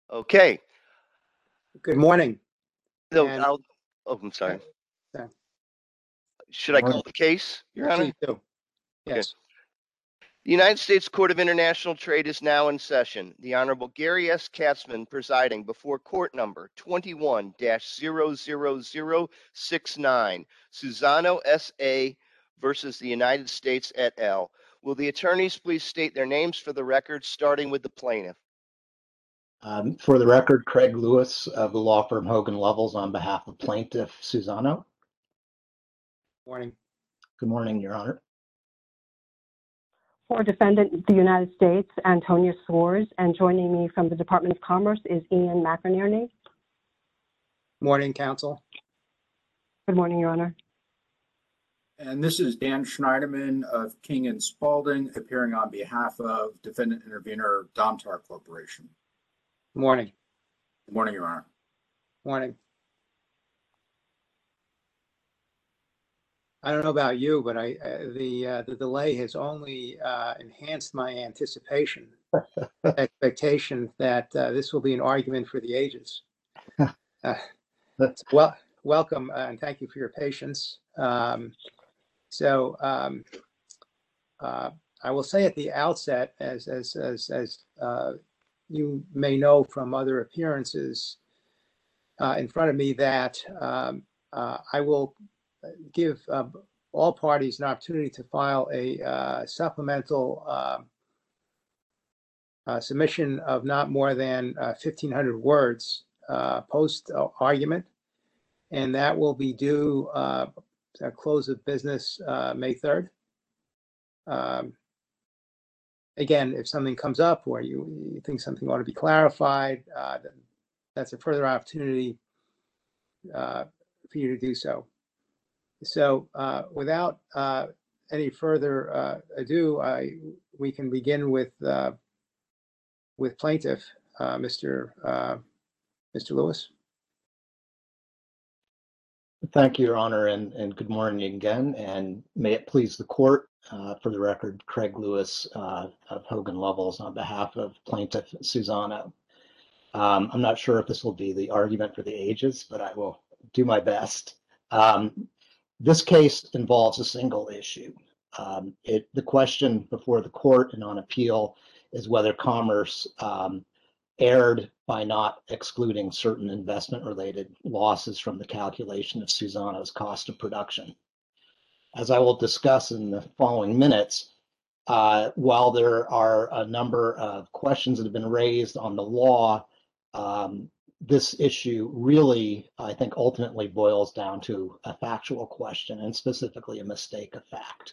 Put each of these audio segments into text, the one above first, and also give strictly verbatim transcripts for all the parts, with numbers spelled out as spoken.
Okay. Good morning. No, And- I'll, oh, I'm sorry. Okay. Should I call the case, Your Honor? Please do. Yes. The United States Court of International Trade is now in session. The Honorable Gary S. Katzman presiding before court number twenty-one dash zero zero zero six nine, Susano S A versus the United States et al. Will the attorneys please state their names for the record, starting with the plaintiff? Um, for the record, Craig Lewis of the law firm Hogan Lovells on behalf of plaintiff Susano. Morning. Good morning, Your Honor. For defendant, the United States, Antonia Swords, and joining me from the Department of Commerce is Ian McInerney. Morning, counsel. Good morning, Your Honor. And this is Dan Schneiderman of King and Spalding, appearing on behalf of defendant intervener Domtar Corporation. Morning. Good morning, Your Honor. Morning. I don't know about you, but I uh, the uh, the delay has only uh, enhanced my anticipation, expectation that uh, this will be an argument for the ages. Uh, well, welcome uh, and thank you for your patience. Um, so um, uh, I will say at the outset, as as as as uh, you may know from other appearances uh, in front of me, that um, uh, I will give uh, all parties an opportunity to file a uh, supplemental uh, uh, submission of not more than uh, fifteen hundred words uh, post argument, and that will be due uh, at close of business uh, May third. Um, again, if something comes up or you, you think something ought to be clarified, uh, then that's a further opportunity uh, for you to do so. So uh, without uh, any further uh, ado, I, we can begin with uh, with plaintiff, uh, Mister Uh, Mister Lewis. Thank you, Your Honor, and, and good morning again. And may it please the court, uh, for the record, Craig Lewis uh, of Hogan Lovells on behalf of plaintiff Susano. Um, I'm not sure if this will be the argument for the ages, but I will do my best. Um, This case involves a single issue. Um, it, the question before the court and on appeal is whether Commerce um, erred by not excluding certain investment-related losses from the calculation of Susano's cost of production. As I will discuss in the following minutes, uh, while there are a number of questions that have been raised on the law, um, this issue really, I think, ultimately boils down to a factual question, and specifically a mistake of fact.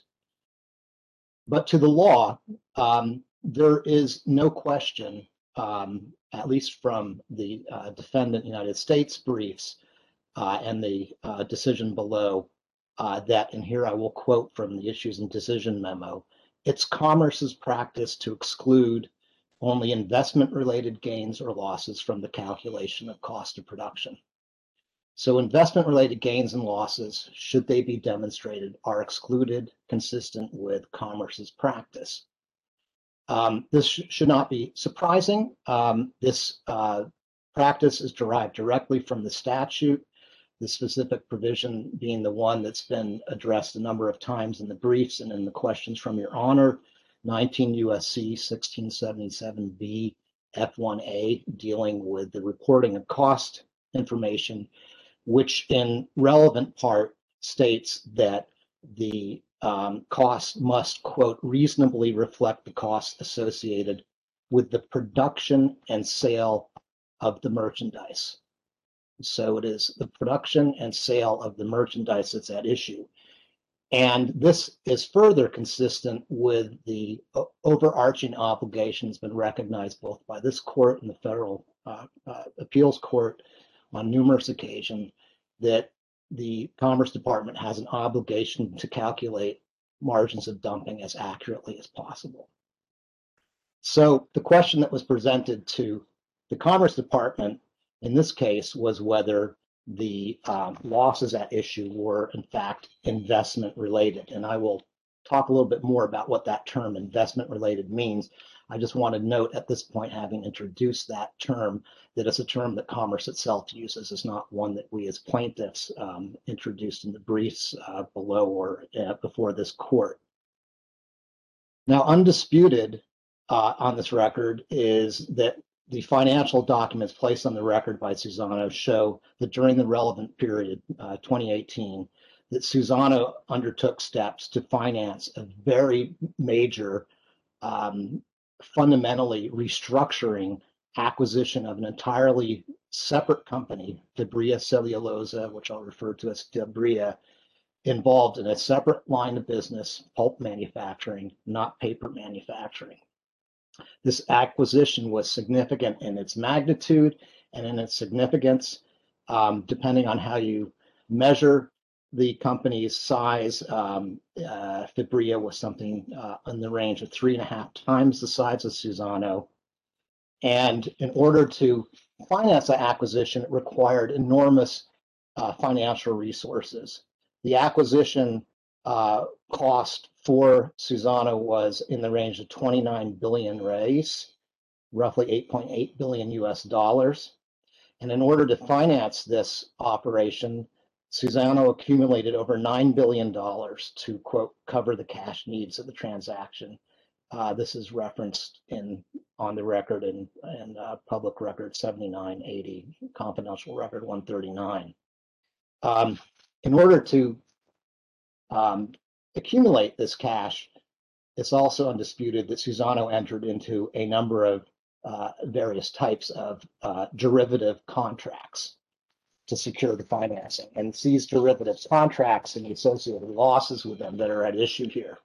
But to the law, um, there is no question, um, at least from the uh, defendant United States briefs uh, and the uh, decision below, uh, that, and here I will quote from the issues and decision memo, it's Commerce's practice to exclude only investment-related gains or losses from the calculation of cost of production. So investment-related gains and losses, should they be demonstrated, are excluded consistent with Commerce's practice. Um, this sh should not be surprising. Um, this uh, practice is derived directly from the statute, the specific provision being the one that's been addressed a number of times in the briefs and in the questions from Your Honor, nineteen U S C sixteen seventy-seven B F one A, dealing with the reporting of cost information, which in relevant part states that the um, cost must, quote, reasonably reflect the costs associated with the production and sale of the merchandise. So it is the production and sale of the merchandise that's at issue. And this is further consistent with the overarching obligation that's been recognized both by this court and the federal uh, uh, appeals court on numerous occasions, that the Commerce Department has an obligation to calculate margins of dumping as accurately as possible. So the question that was presented to the Commerce Department in this case was whether the um, losses at issue were in fact investment related. And I will talk a little bit more about what that term investment related means, I just want to note at this point, having introduced that term, that it's a term that Commerce itself uses. It's not one that we as plaintiffs um, introduced in the briefs uh, below or uh, before this court. Now, undisputed uh, on this record is that the financial documents placed on the record by Suzano show that during the relevant period, uh, twenty eighteen, that Suzano undertook steps to finance a very major, um, fundamentally restructuring acquisition of an entirely separate company, Fibria Cellulosa, which I'll refer to as Fibria, involved in a separate line of business, pulp manufacturing, not paper manufacturing. This acquisition was significant in its magnitude and in its significance, um, depending on how you measure the company's size. Um, uh, Fibria was something uh, in the range of three and a half times the size of Suzano. And in order to finance the acquisition, it required enormous uh, financial resources. The acquisition uh, cost for Suzano was in the range of twenty-nine billion reais, roughly eight point eight billion U S dollars. And in order to finance this operation, Suzano accumulated over nine billion dollars to, quote, cover the cash needs of the transaction. Uh, this is referenced in on the record in, in uh, public record seventy-nine eighty, confidential record one thirty-nine. Um, in order to um, accumulate this cash, it's also undisputed that Suzano entered into a number of uh, various types of uh, derivative contracts to secure the financing. And it's these derivatives contracts and the associated losses with them that are at issue here.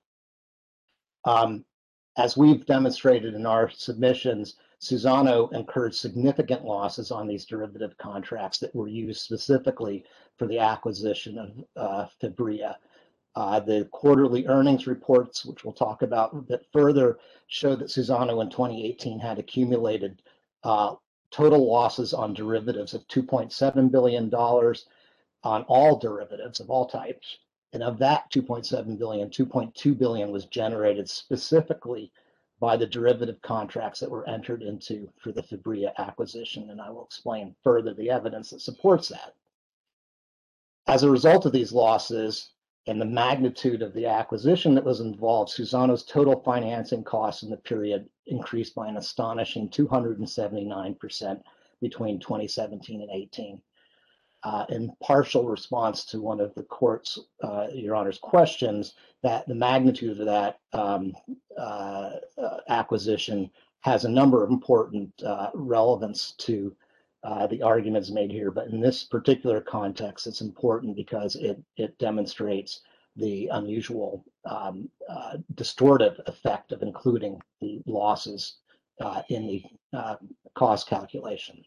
Um, as we've demonstrated in our submissions, Suzano incurred significant losses on these derivative contracts that were used specifically for the acquisition of uh, Fibria. Uh, the quarterly earnings reports, which we'll talk about a bit further, show that Suzano in twenty eighteen had accumulated uh, total losses on derivatives of two point seven billion dollars on all derivatives of all types. And of that two point seven billion dollars, two point two billion dollars was generated specifically by the derivative contracts that were entered into for the Fibria acquisition. And I will explain further the evidence that supports that. As a result of these losses and the magnitude of the acquisition that was involved, Suzano's total financing costs in the period increased by an astonishing two hundred seventy-nine percent between twenty seventeen and eighteen. Uh, in partial response to one of the court's, uh, Your Honor's questions, that the magnitude of that um, uh, uh, acquisition has a number of important uh, relevance to uh, the arguments made here. But in this particular context, it's important because it, it demonstrates the unusual um, uh, distortive effect of including the losses uh, in the uh, cost calculation.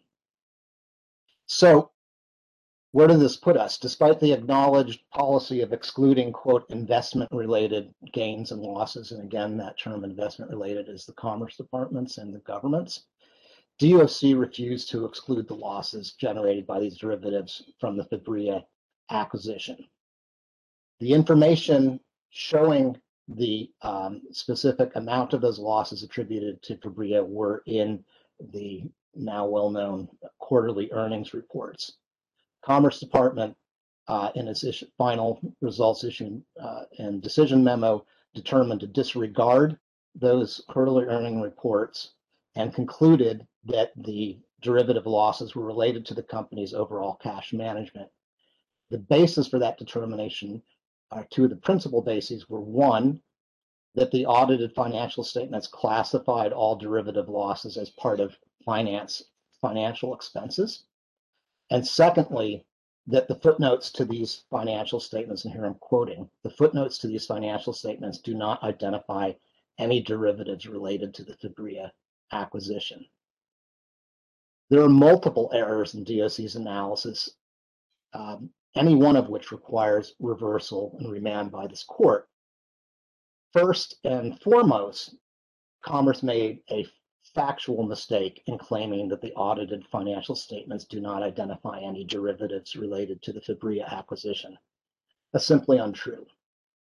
So, where does this put us? Despite the acknowledged policy of excluding, quote, investment-related gains and losses, and again, that term investment-related is the Commerce Department's and the government's, D O C refused to exclude the losses generated by these derivatives from the Fibria acquisition. The information showing the um, specific amount of those losses attributed to Fibria were in the now well-known quarterly earnings reports. Commerce Department, uh, in its issue, final results issue uh, and decision memo, determined to disregard those quarterly earning reports and concluded that the derivative losses were related to the company's overall cash management. The basis for that determination, are two of the principal bases, were one, that the audited financial statements classified all derivative losses as part of finance financial expenses. And secondly, that the footnotes to these financial statements, and here I'm quoting, the footnotes to these financial statements do not identify any derivatives related to the Fibria acquisition. There are multiple errors in D O C's analysis, um, any one of which requires reversal and remand by this court. First and foremost, Commerce made a factual mistake in claiming that the audited financial statements do not identify any derivatives related to the Fibria acquisition. That's simply untrue.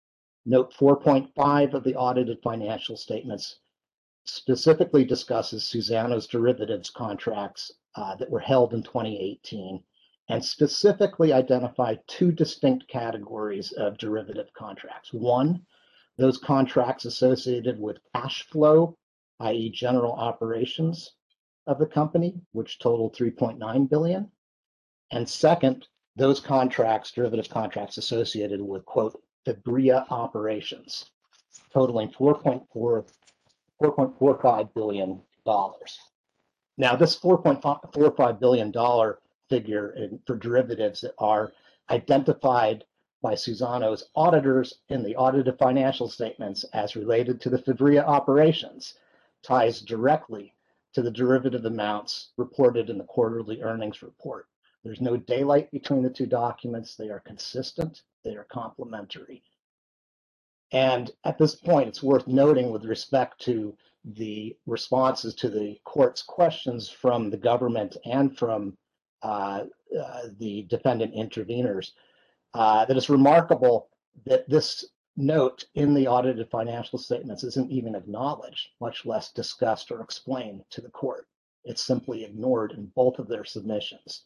Note four point five of the audited financial statements specifically discusses Suzano's derivatives contracts uh, that were held in twenty eighteen and specifically identified two distinct categories of derivative contracts. One, those contracts associated with cash flow, that is general operations of the company, which totaled three point nine billion dollars. And second, those contracts, derivative contracts associated with, quote, Fibria operations, totaling four point four five billion dollars. Now, this four point four five billion dollars figure in, for derivatives that are identified by Suzano's auditors in the audited financial statements as related to the Fibria operations ties directly to the derivative amounts reported in the quarterly earnings report. There's no daylight between the two documents. They are consistent. They are complementary. And at this point, it's worth noting with respect to the responses to the court's questions from the government and from uh, uh, the defendant interveners, uh, that it's remarkable that this note in the audited financial statements isn't even acknowledged, much less discussed or explained to the court. It's simply ignored in both of their submissions.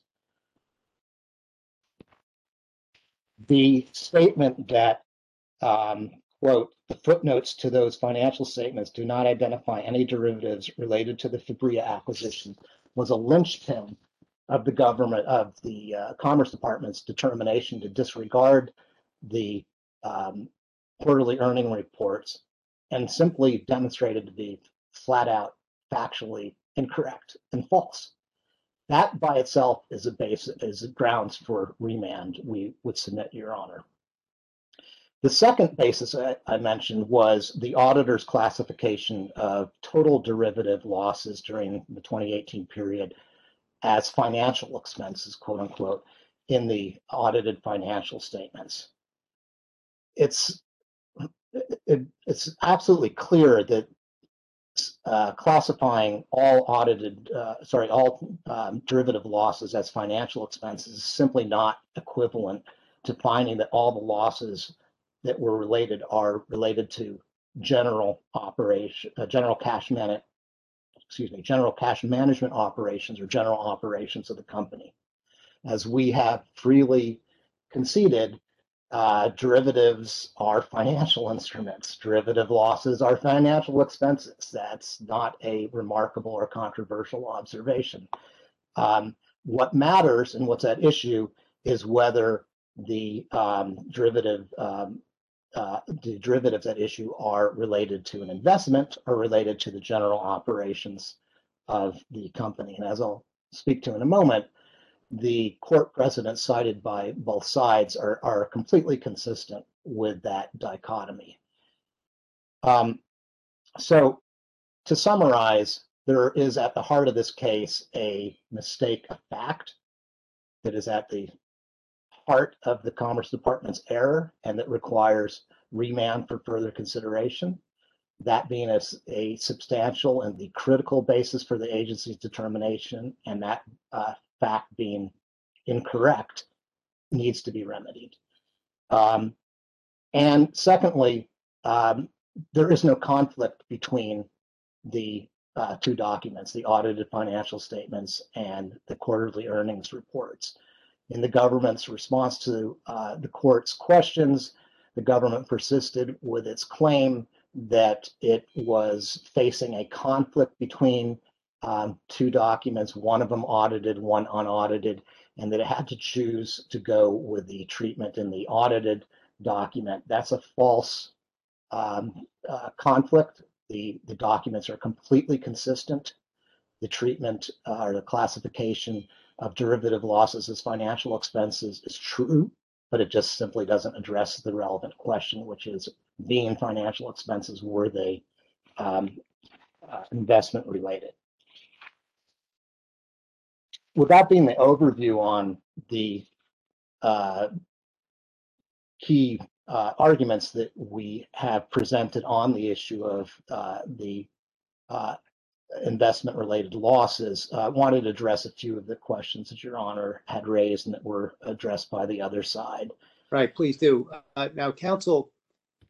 The statement that, um, quote, the footnotes to those financial statements do not identify any derivatives related to the Fibria acquisition was a linchpin of the government, of the uh, Commerce Department's determination to disregard the um, quarterly earning reports and simply demonstrated to be flat out factually incorrect and false. That by itself is a basis, is grounds for remand, we would submit, Your Honor. The second basis I, I mentioned was the auditor's classification of total derivative losses during the twenty eighteen period as financial expenses, quote unquote, in the audited financial statements. It's, it, it's absolutely clear that uh, classifying all audited, uh, sorry, all um, derivative losses as financial expenses is simply not equivalent to finding that all the losses that were related are related to general operation, uh, general cash management, excuse me, general cash management operations or general operations of the company. As we have freely conceded, uh, derivatives are financial instruments. Derivative losses are financial expenses. That's not a remarkable or controversial observation. Um, what matters and what's at issue is whether the um, derivative um, Uh, the derivatives at issue are related to an investment or related to the general operations of the company. And as I'll speak to in a moment, the court precedents cited by both sides are, are completely consistent with that dichotomy. Um, so to summarize, there is at the heart of this case a mistake of fact that is at the heart of the Commerce Department's error and that requires remand for further consideration. That being a, a substantial and the critical basis for the agency's determination, and that uh, fact being incorrect, needs to be remedied. Um, and secondly, um, there is no conflict between the uh, two documents, the audited financial statements and the quarterly earnings reports. In the government's response to uh, the court's questions, the government persisted with its claim that it was facing a conflict between um, two documents, one of them audited, one unaudited, and that it had to choose to go with the treatment in the audited document. That's a false um, uh, conflict. The, the documents are completely consistent. The treatment uh, or the classification of derivative losses as financial expenses is true, but it just simply doesn't address the relevant question, which is, being financial expenses, were they um, uh, investment related? With that being the overview on the uh, key uh, arguments that we have presented on the issue of uh, the uh, investment related losses, I uh, wanted to address a few of the questions that Your Honor had raised and that were addressed by the other side. Right, please do. Uh, now, counsel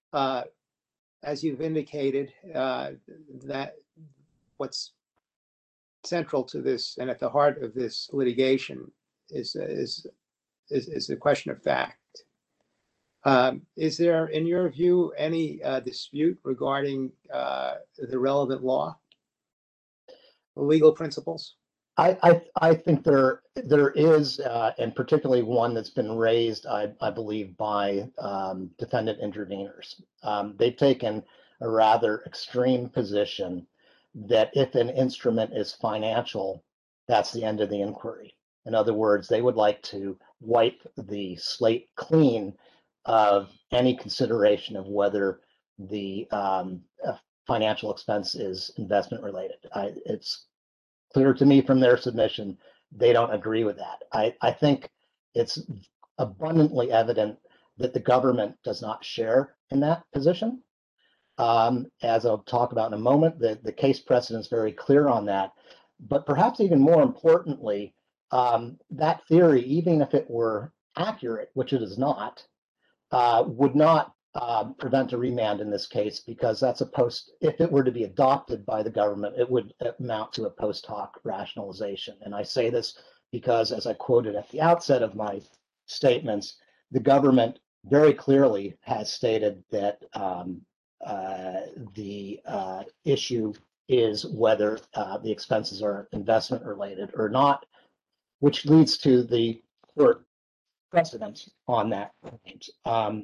uh, as you've indicated, uh, that what's central to this and at the heart of this litigation is is is, is a question of fact. Um, is there, in your view, any uh, dispute regarding uh, the relevant law, legal principles? I, I, I think there there is, uh, and particularly one that's been raised, I, I believe, by um, defendant interveners. Um, they've taken a rather extreme position that if an instrument is financial, that's the end of the inquiry. In other words, they would like to wipe the slate clean of any consideration of whether the um, financial expense is investment related. I, it's clear to me from their submission, they don't agree with that. I, I think it's abundantly evident that the government does not share in that position. Um, as I'll talk about in a moment, the, the case precedent is very clear on that. But perhaps even more importantly, um, that theory, even if it were accurate, which it is not, uh, would not Um, prevent a remand in this case, because that's a post, if it were to be adopted by the government, it would amount to a post hoc rationalization. And I say this because, as I quoted at the outset of my statements, the government very clearly has stated that um, uh, the uh, issue is whether uh, the expenses are investment related or not, which leads to the court precedent on that point. Um,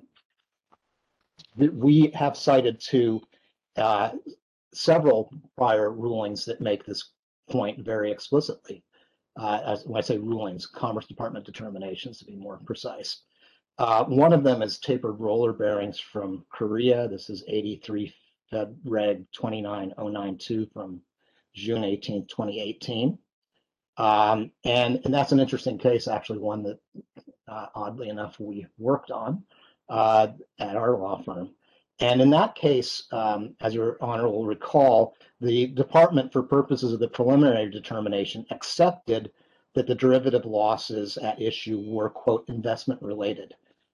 We have cited to uh, several prior rulings that make this point very explicitly. Uh, as when I say rulings, Commerce Department determinations, to be more precise. Uh, one of them is tapered roller bearings from Korea. This is eighty-three Fed Reg two nine oh nine two from June eighteenth, twenty eighteen. Um, and, and that's an interesting case, actually, one that uh, oddly enough we worked on uh, at our law firm. And in that case, um, as your honor will recall, the department, for purposes of the preliminary determination, accepted that the derivative losses at issue were, quote, investment related.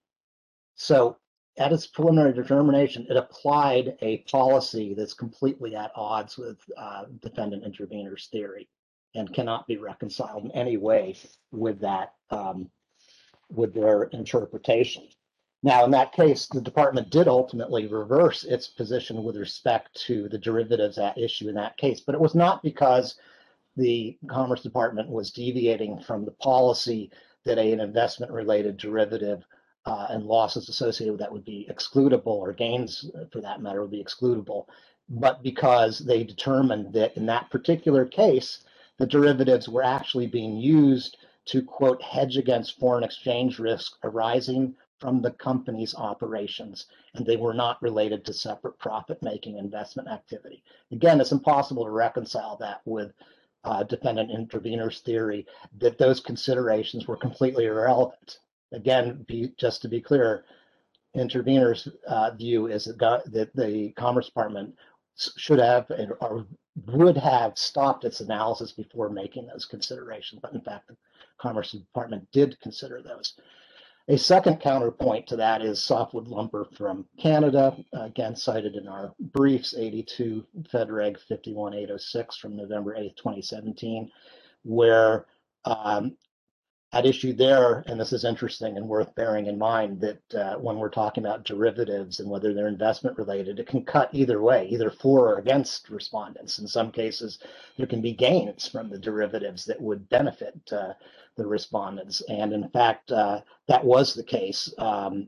So at its preliminary determination, it applied a policy that's completely at odds with uh, defendant interveners theory and cannot be reconciled in any way with that, um, with their interpretation. Now, in that case, the department did ultimately reverse its position with respect to the derivatives at issue in that case, but it was not because the Commerce Department was deviating from the policy that an investment-related derivative uh, and losses associated with that would be excludable, or gains for that matter would be excludable, but because they determined that in that particular case, the derivatives were actually being used to, quote, hedge against foreign exchange risk arising from the company's operations, and they were not related to separate profit-making investment activity. Again, it's impossible to reconcile that with uh, defendant interveners theory that those considerations were completely irrelevant. Again, be, just to be clear, interveners' uh, view is that, that the Commerce Department should have or would have stopped its analysis before making those considerations, but in fact, the Commerce Department did consider those. A second counterpoint to that is softwood lumber from Canada, again cited in our briefs, eighty-two Fed Reg fifty-one eight oh six from November eighth, twenty seventeen, where um, at issue there, and this is interesting and worth bearing in mind, that uh, when we're talking about derivatives and whether they're investment related, it can cut either way, either for or against respondents. In some cases, there can be gains from the derivatives that would benefit uh, the respondents. And in fact, uh, that was the case um,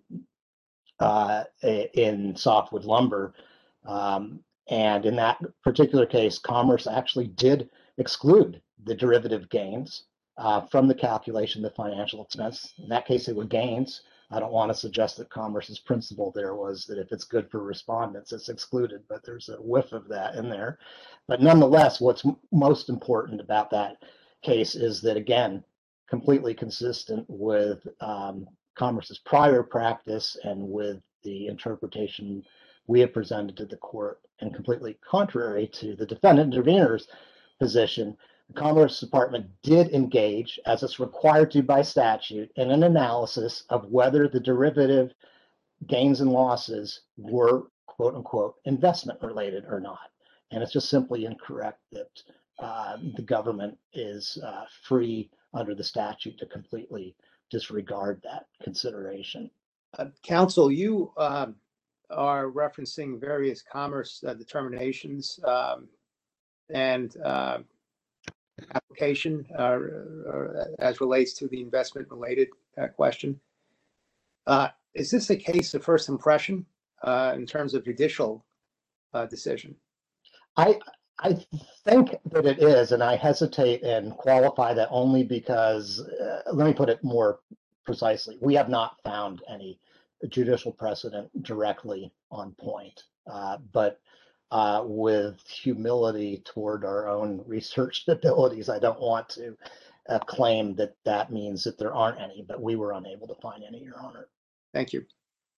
uh, in softwood lumber. Um, and in that particular case, Commerce actually did exclude the derivative gains Uh, from the calculation of the financial expense. In that case, it were gains. I don't want to suggest that Commerce's principle there was that if it's good for respondents, it's excluded, but there's a whiff of that in there. But nonetheless, what's m- most important about that case is that, again, completely consistent with um, Commerce's prior practice and with the interpretation we have presented to the court, and completely contrary to the defendant intervener's position, the Commerce Department did engage, as it's required to by statute, in an analysis of whether the derivative gains and losses were quote unquote investment related or not. And it's just simply incorrect that uh, the government is uh, free under the statute to completely disregard that consideration. Uh, Counsel, you um, are referencing various commerce uh, determinations um, and uh, application uh, uh, as relates to the investment-related uh, question. Uh, is this a case of first impression uh, in terms of judicial uh, decision? I I think that it is, and I hesitate and qualify that only because, uh, let me put it more precisely, we have not found any judicial precedent directly on point. Uh, but uh, with humility toward our own research abilities, I don't want to uh, claim that that means that there aren't any, but we were unable to find any, Your Honor. Thank you.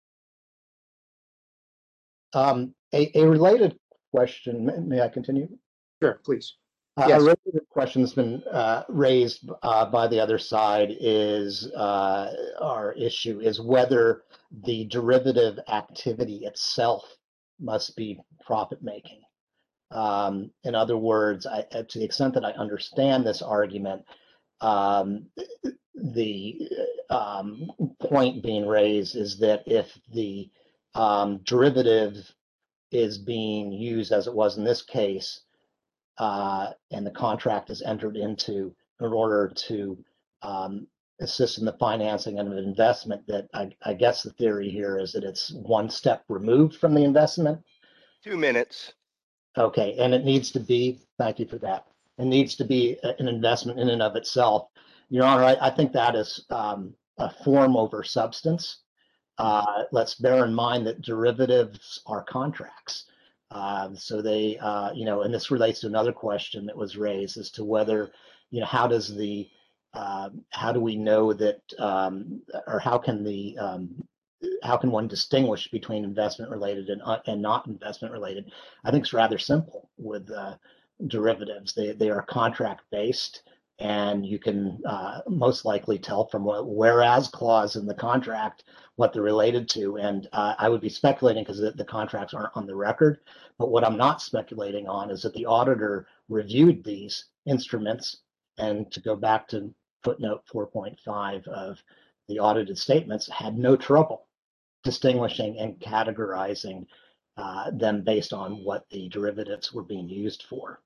Um, a, a related question, may, may I continue? Sure, please. Uh, Yes. A related question that's been uh, raised uh, by the other side is uh, our issue is whether the derivative activity itself must be profit making. Um, in other words, I, to the extent that I understand this argument, um, the um, point being raised is that if the um, derivative is being used as it was in this case, uh, and the contract is entered into in order to um, assist in the financing of an investment, that I, I guess the theory here is that it's one step removed from the investment. Two minutes. Okay, and it needs to be, thank you for that, it needs to be an investment in and of itself. Your Honor, I, I think that is um, a form over substance. Uh, let's bear in mind that derivatives are contracts. Um, so they, uh, you know, and this relates to another question that was raised as to whether, you know, how does the, uh, how do we know that, um, or how can the, um, how can one distinguish between investment related and, uh, and not investment related? I think it's rather simple with uh, derivatives. They, they are contract based, and you can uh, most likely tell from what whereas clause in the contract what they're related to. And uh, I would be speculating because the, the contracts aren't on the record. But what I'm not speculating on is that the auditor reviewed these instruments, and to go back to footnote four point five of the audited statements, had no trouble distinguishing and categorizing uh, them based on what the derivatives were being used for.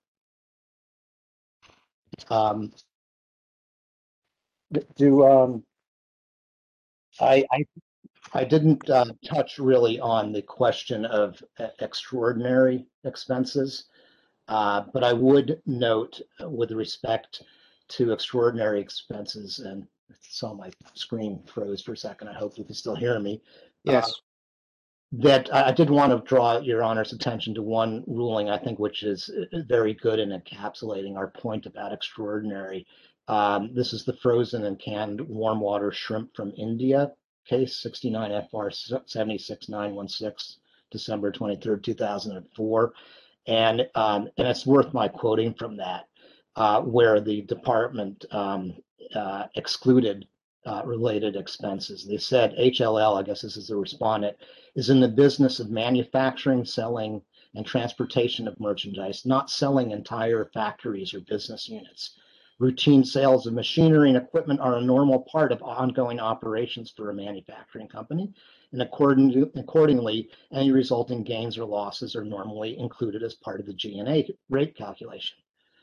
Um, do um, I, I I didn't uh, touch really on the question of uh, extraordinary expenses, uh, but I would note uh, with respect to extraordinary expenses, and I saw my screen froze for a second. I hope you can still hear me. Yes. Uh, that I did want to draw Your Honor's attention to one ruling, I think, which is very good in encapsulating our point about extraordinary. Um, this is the frozen and canned warm water shrimp from India case, sixty-nine F R seven six nine one six, December twenty-third, two thousand four. And, um, and it's worth my quoting from that, uh, where the department um, uh, excluded uh, related expenses. They said H L L, I guess this is the respondent, is in the business of manufacturing, selling, and transportation of merchandise, not selling entire factories or business units. Routine sales of machinery and equipment are a normal part of ongoing operations for a manufacturing company, and according to, accordingly, any resulting gains or losses are normally included as part of the G and A rate calculation.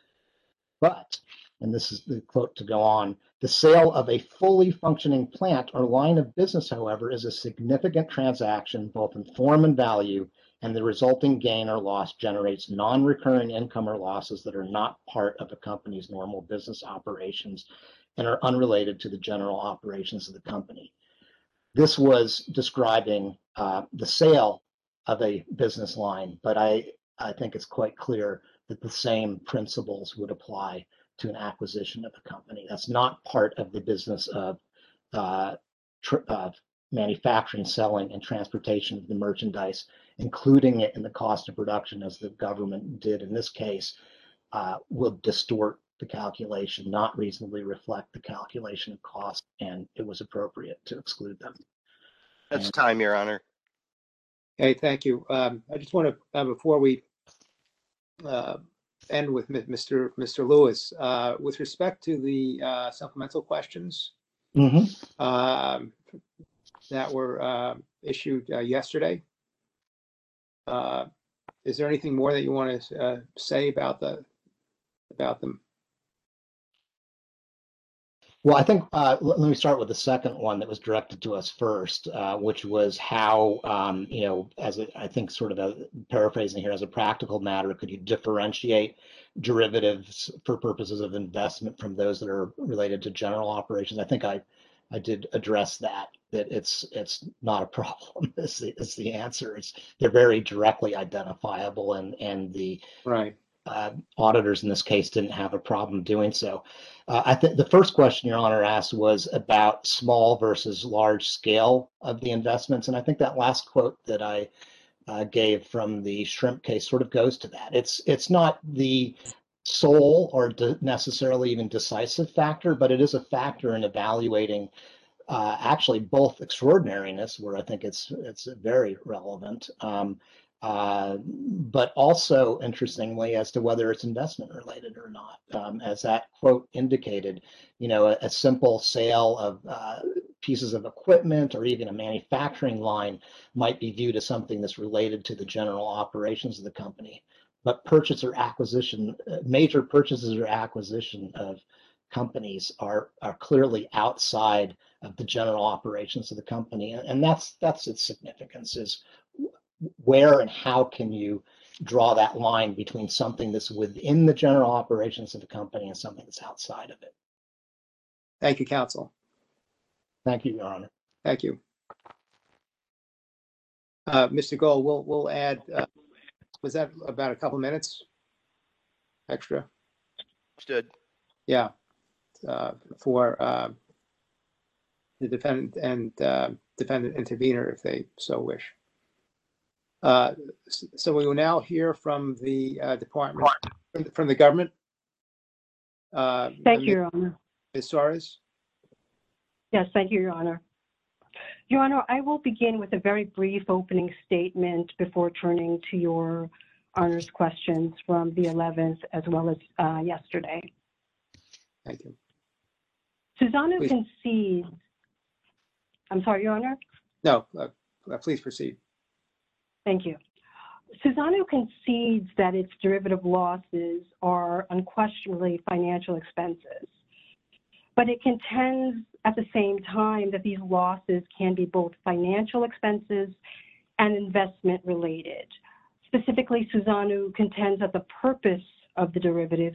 But, and this is the quote to go on, the sale of a fully functioning plant or line of business, however, is a significant transaction both in form and value, and the resulting gain or loss generates non-recurring income or losses that are not part of a company's normal business operations and are unrelated to the general operations of the company. This was describing uh, the sale of a business line, but I, I think it's quite clear that the same principles would apply to an acquisition of a company. That's not part of the business of uh, uh, manufacturing, selling, and transportation of the merchandise, including it in the cost of production, as the government did in this case, uh, will distort the calculation, not reasonably reflect the calculation of cost, and it was appropriate to exclude them. That's And- time, Your Honor. Hey, thank you. Um, I just want to, uh, before we uh, end with Mi- Mister Mister Lewis, uh, with respect to the uh, supplemental questions Mhm. um, that were uh, issued uh, yesterday, uh, is there anything more that you want to uh, say about the about them? Well, I think uh, let, let me start with the second one that was directed to us first, uh, which was how, um, you know, as a, I think sort of a, paraphrasing here, as a practical matter, could you differentiate derivatives for purposes of investment from those that are related to general operations? I think I, I did address that, that it's it's not a problem. Is the, is the answer. It's they're very directly identifiable, and and the Right. Uh, auditors in this case didn't have a problem doing so. Uh, I think the first question Your Honor asked was about small versus large scale of the investments, and I think that last quote that I uh, gave from the shrimp case sort of goes to that. It's it's not the sole or de- necessarily even decisive factor, but it is a factor in evaluating uh, actually both extraordinariness, where I think it's it's very relevant, um, uh, but also interestingly as to whether it's investment related or not. Um, as that quote indicated, you know, a, a simple sale of uh, pieces of equipment or even a manufacturing line might be viewed as something that's related to the general operations of the company. But purchase or acquisition, major purchases or acquisition of companies are are clearly outside of the general operations of the company, and that's that's its significance, is where and how can you draw that line between something that's within the general operations of the company and something that's outside of it. Thank you, counsel. Thank you, Your Honor. Thank you. Uh, Mister Gold, we'll we'll add. Uh, was that about a couple minutes extra? Understood. Yeah, uh, for uh, the defendant and uh, defendant intervener if they so wish. Uh, s- so we will now hear from the uh, department, from the, from the government. Uh, Thank you, Your Honor. Miz Suarez. Yes, thank you, Your Honor. Your Honor, I will begin with a very brief opening statement before turning to Your Honor's questions from the eleventh as well as uh, yesterday. Thank you. Suzano Please. concedes, I'm sorry, Your Honor? No, uh, uh, please proceed. Thank you. Suzano concedes that its derivative losses are unquestionably financial expenses, but it contends at the same time that these losses can be both financial expenses and investment related. Specifically, Suzano contends that the purpose of the derivatives,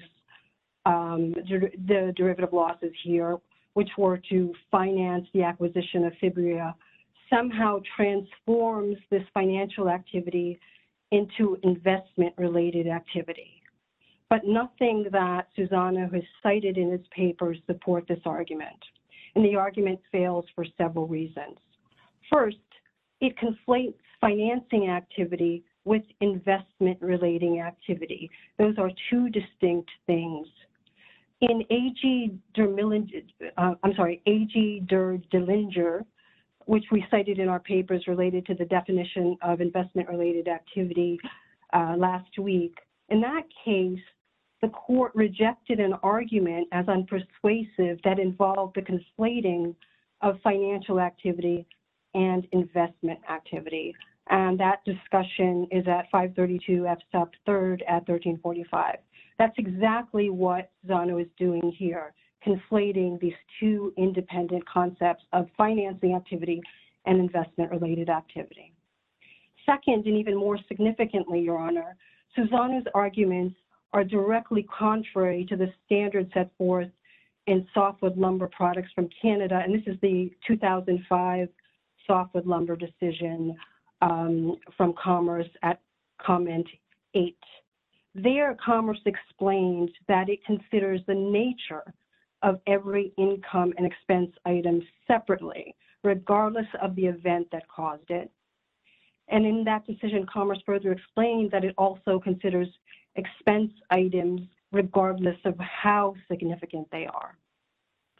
um, der the derivative losses here, which were to finance the acquisition of Fibria, somehow transforms this financial activity into investment-related activity. But nothing that Suzano has cited in its papers support this argument. And the argument fails for several reasons. First, it conflates financing activity with investment-relating activity. Those are two distinct things. In A G der Millinger, uh, I'm sorry, A G der Dillinger, which we cited in our papers related to the definition of investment-related activity uh, last week, in that case, the court rejected an argument as unpersuasive that involved the conflating of financial activity and investment activity. And that discussion is at five thirty-two F sub third at thirteen forty-five. That's exactly what Suzano is doing here, conflating these two independent concepts of financing activity and investment-related activity. Second, and even more significantly, Your Honor, Suzano's arguments are directly contrary to the standards set forth in softwood lumber products from Canada, and this is the two thousand five softwood lumber decision um, from Commerce at comment eight. There, Commerce explained that it considers the nature of every income and expense item separately, regardless of the event that caused it. And in that decision, Commerce further explained that it also considers expense items regardless of how significant they are.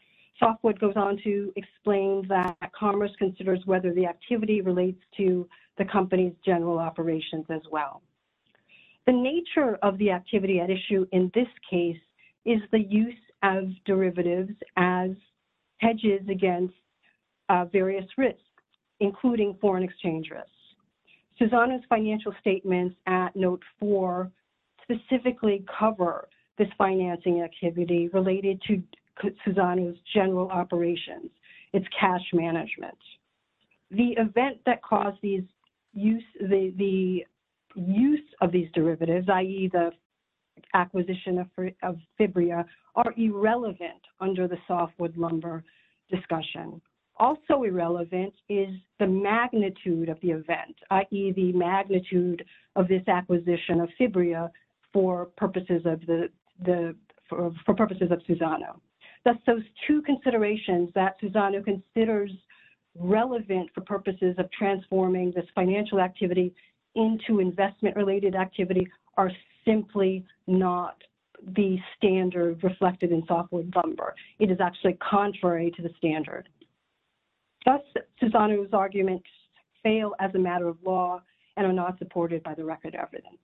Softwood goes on to explain that Commerce considers whether the activity relates to the company's general operations as well. The nature of the activity at issue in this case is the use of derivatives as hedges against uh, various risks, including foreign exchange risks. Suzano's financial statements at note four specifically cover this financing activity related to Suzano's general operations, its cash management. The event that caused these use the, the use of these derivatives, that is the acquisition of, of Fibria, are irrelevant under the softwood lumber discussion. Also irrelevant is the magnitude of the event, that is the magnitude of this acquisition of Fibria for purposes of the, the for, for purposes of Suzano. Thus, those two considerations that Suzano considers relevant for purposes of transforming this financial activity into investment-related activity are simply not the standard reflected in softwood lumber. It is actually contrary to the standard. Thus, Suzano's arguments fail as a matter of law and are not supported by the record evidence.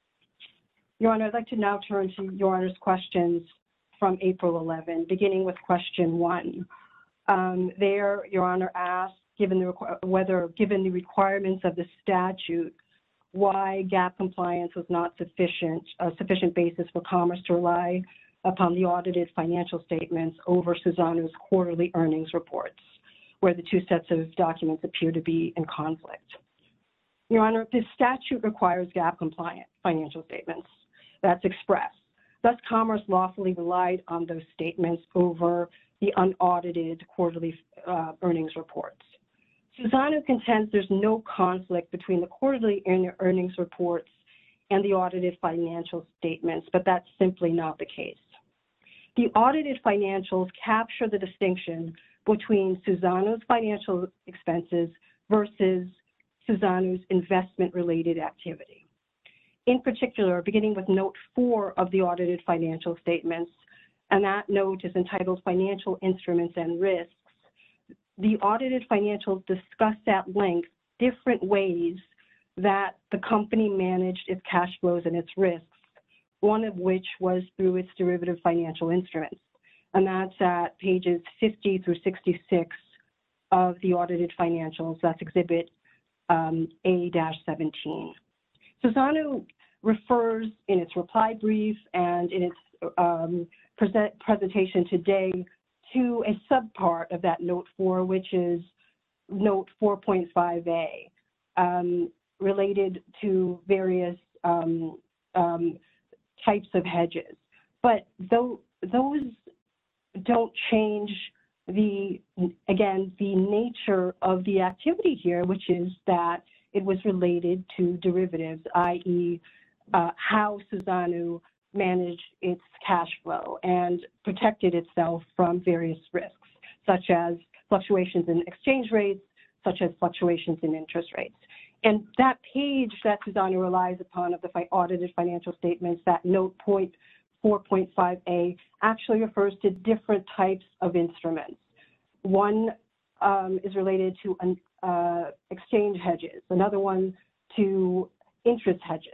Your Honor, I'd like to now turn to Your Honor's questions from April eleventh, beginning with question one. Um, there, Your Honor asked, given the whether, given the requirements of the statute, why GAAP compliance was not sufficient, a sufficient basis for Commerce to rely upon the audited financial statements over Suzano's quarterly earnings reports, where the two sets of documents appear to be in conflict. Your Honor, this statute requires GAAP compliant financial statements. That's expressed. Thus, Commerce lawfully relied on those statements over the unaudited quarterly uh, earnings reports. Suzano contends there's no conflict between the quarterly earnings reports and the audited financial statements, but that's simply not the case. The audited financials capture the distinction between Suzano's financial expenses versus Suzano's investment-related activity. In particular, beginning with note four of the audited financial statements, and that note is entitled Financial Instruments and Risks, the audited financials discuss at length different ways that the company managed its cash flows and its risks, one of which was through its derivative financial instruments. And that's at pages fifty through sixty-six of the audited financials. That's exhibit um, A seventeen. Suzano refers in its reply brief and in its um, present presentation today to a subpart of that note four, which is note four point five A, um, related to various um, um, types of hedges. But though those don't change the, again, the nature of the activity here, which is that it was related to derivatives, that is uh, how Suzano managed its cash flow and protected itself from various risks, such as fluctuations in exchange rates, such as fluctuations in interest rates. And that page that Suzano relies upon of the audited financial statements, that note point four point five A, actually refers to different types of instruments. One um, is related to an, uh, exchange hedges, another one to interest hedges.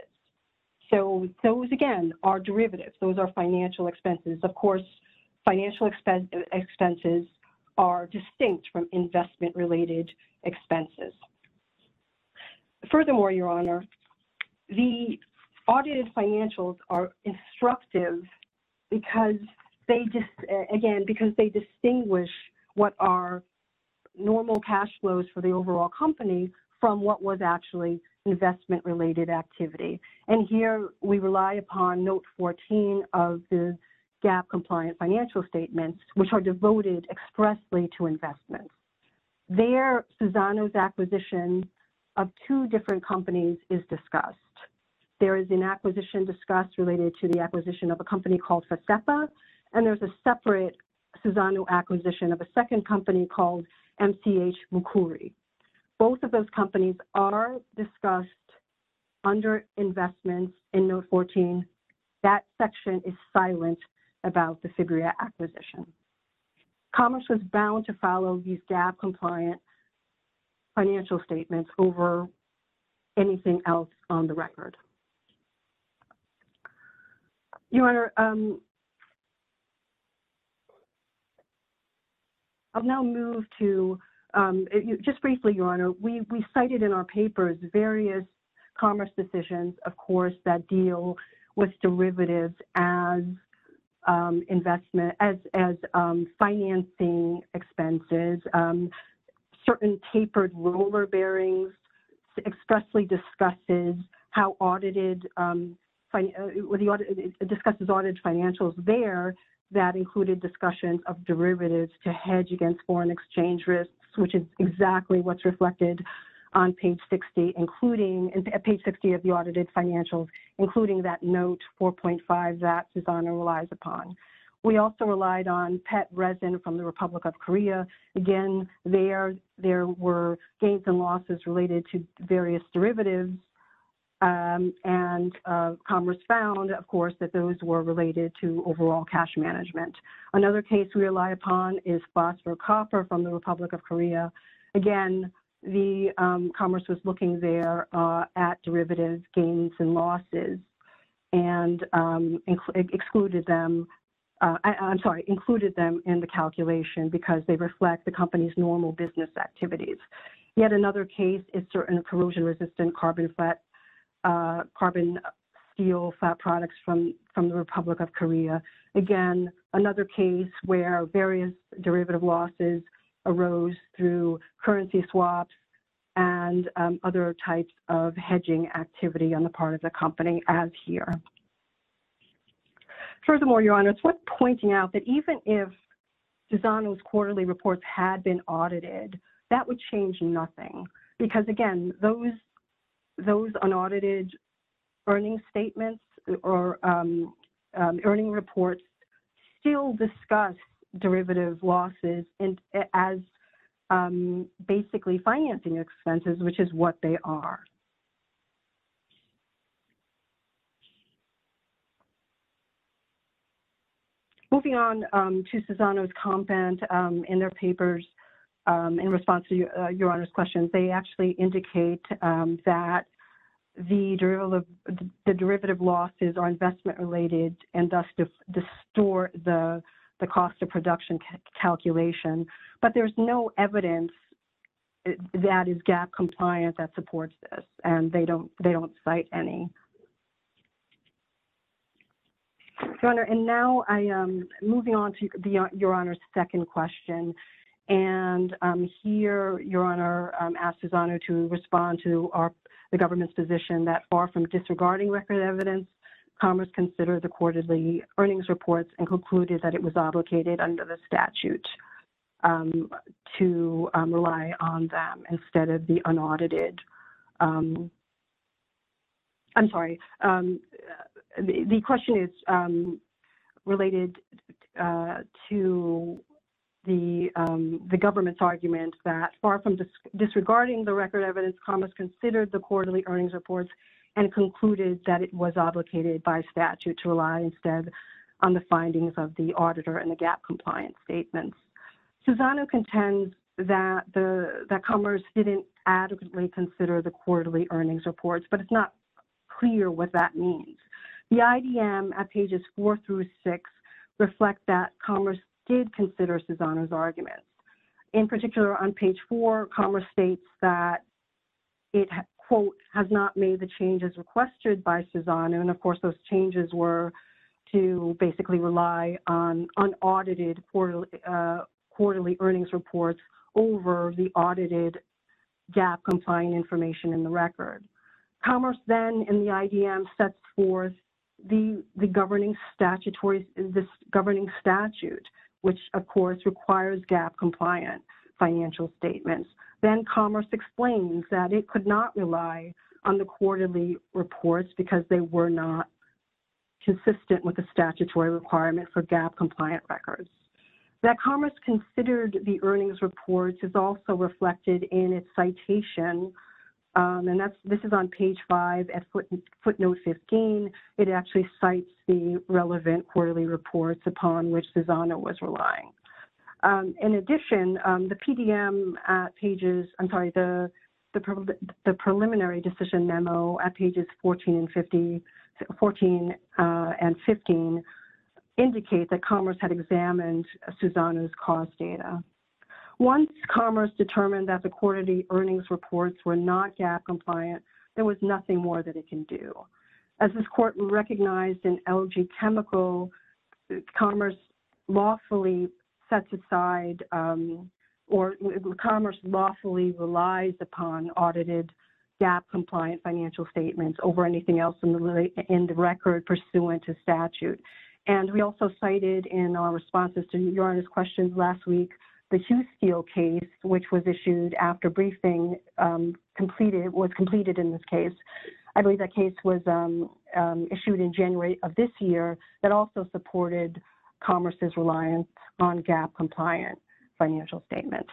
So those, again, are derivatives. Those are financial expenses. Of course, financial expen expenses are distinct from investment-related expenses. Furthermore, Your Honor, the audited financials are instructive because they, dis again, because they distinguish what are normal cash flows for the overall company from what was actually investment-related activity. And here we rely upon note fourteen of the GAAP-compliant financial statements, which are devoted expressly to investments. There, Suzano's acquisition of two different companies is discussed. There is an acquisition discussed related to the acquisition of a company called Facepa, and there's a separate Suzano acquisition of a second company called M C H Mukuri. Both of those companies are discussed under investments in note fourteen. That section is silent about the Fibria acquisition. Commerce was bound to follow these GAAP compliant financial statements over anything else on the record. Your Honor, um, I'll now move to, um, just briefly, Your Honor, we, we cited in our papers various Commerce decisions, of course, that deal with derivatives as um, investment, as, as um, financing expenses. Um, certain tapered roller bearings expressly discusses how audited, um, fin uh, the audit, it discusses audited financials there that included discussions of derivatives to hedge against foreign exchange risks, which is exactly what's reflected on page sixty, including at page sixty of the audited financials, including that note four point five that Suzano relies upon. We also relied on P E T resin from the Republic of Korea. Again, there, there were gains and losses related to various derivatives, um, and uh, Commerce found, of course, that those were related to overall cash management. Another case we rely upon is phosphor copper from the Republic of Korea. Again, the um, Commerce was looking there uh, at derivative gains and losses and um, excluded them, uh, I, I'm sorry, included them in the calculation because they reflect the company's normal business activities. Yet another case is certain corrosion-resistant carbon flat, uh, carbon steel flat products from, from the Republic of Korea. Again, another case where various derivative losses arose through currency swaps and um, other types of hedging activity on the part of the company, as here. Furthermore, Your Honor, it's worth pointing out that even if Suzano's quarterly reports had been audited, that would change nothing because, again, those, those unaudited earnings statements or um, um, earning reports still discuss derivative losses and as um, basically financing expenses, which is what they are. Moving on um, to Suzano's comment um, in their papers um, in response to uh, Your Honor's questions, they actually indicate um, that the derivative, the derivative losses are investment related and thus distort the the cost of production ca calculation, but there's no evidence that is GAAP compliant that supports this, and they don't they don't cite any. Your Honor, and now I am moving on to the Your Honor's second question, and um, here Your Honor um, asked Suzano to respond to our the government's position that far from disregarding record evidence, Commerce considered the quarterly earnings reports and concluded that it was obligated under the statute um, to um, rely on them instead of the unaudited. Um, I'm sorry. Um, the, the question is um, related uh, to the um, the government's argument that far from dis disregarding the record evidence, Commerce considered the quarterly earnings reports and concluded that it was obligated by statute to rely instead on the findings of the auditor and the GAAP compliance statements. Suzano contends that the that Commerce didn't adequately consider the quarterly earnings reports, but it's not clear what that means. The I D M at pages four through six reflect that Commerce did consider Suzano's arguments. In particular, on page four, Commerce states that it, quote, has not made the changes requested by Suzano, and of course those changes were to basically rely on unaudited quarterly, uh, quarterly earnings reports over the audited GAAP compliant information in the record. Commerce then in the I D M sets forth the, the governing statutory, this governing statute, which of course requires GAAP compliant financial statements. Then Commerce explains that it could not rely on the quarterly reports because they were not consistent with the statutory requirement for GAAP compliant records. That Commerce considered the earnings reports is also reflected in its citation, um, and that's this is on page five at foot, footnote fifteen. It actually cites the relevant quarterly reports upon which Suzano was relying. Um, in addition, um, the P D M at pages, I'm sorry, the, the, pre the preliminary decision memo at pages fourteen and fifty, fourteen uh, and fifteen indicate that Commerce had examined Suzano's cost data. Once Commerce determined that the quarterly earnings reports were not GAAP compliant, there was nothing more that it can do. As this court recognized in L G Chemical, Commerce lawfully sets aside um, or Commerce lawfully relies upon audited GAAP compliant financial statements over anything else in the, in the record pursuant to statute. And we also cited in our responses to Your Honor's questions last week the Hughes Steel case, which was issued after briefing um, completed was completed in this case. I believe that case was um, um, issued in January of this year that also supported Commerce's reliance on GAAP compliant financial statements.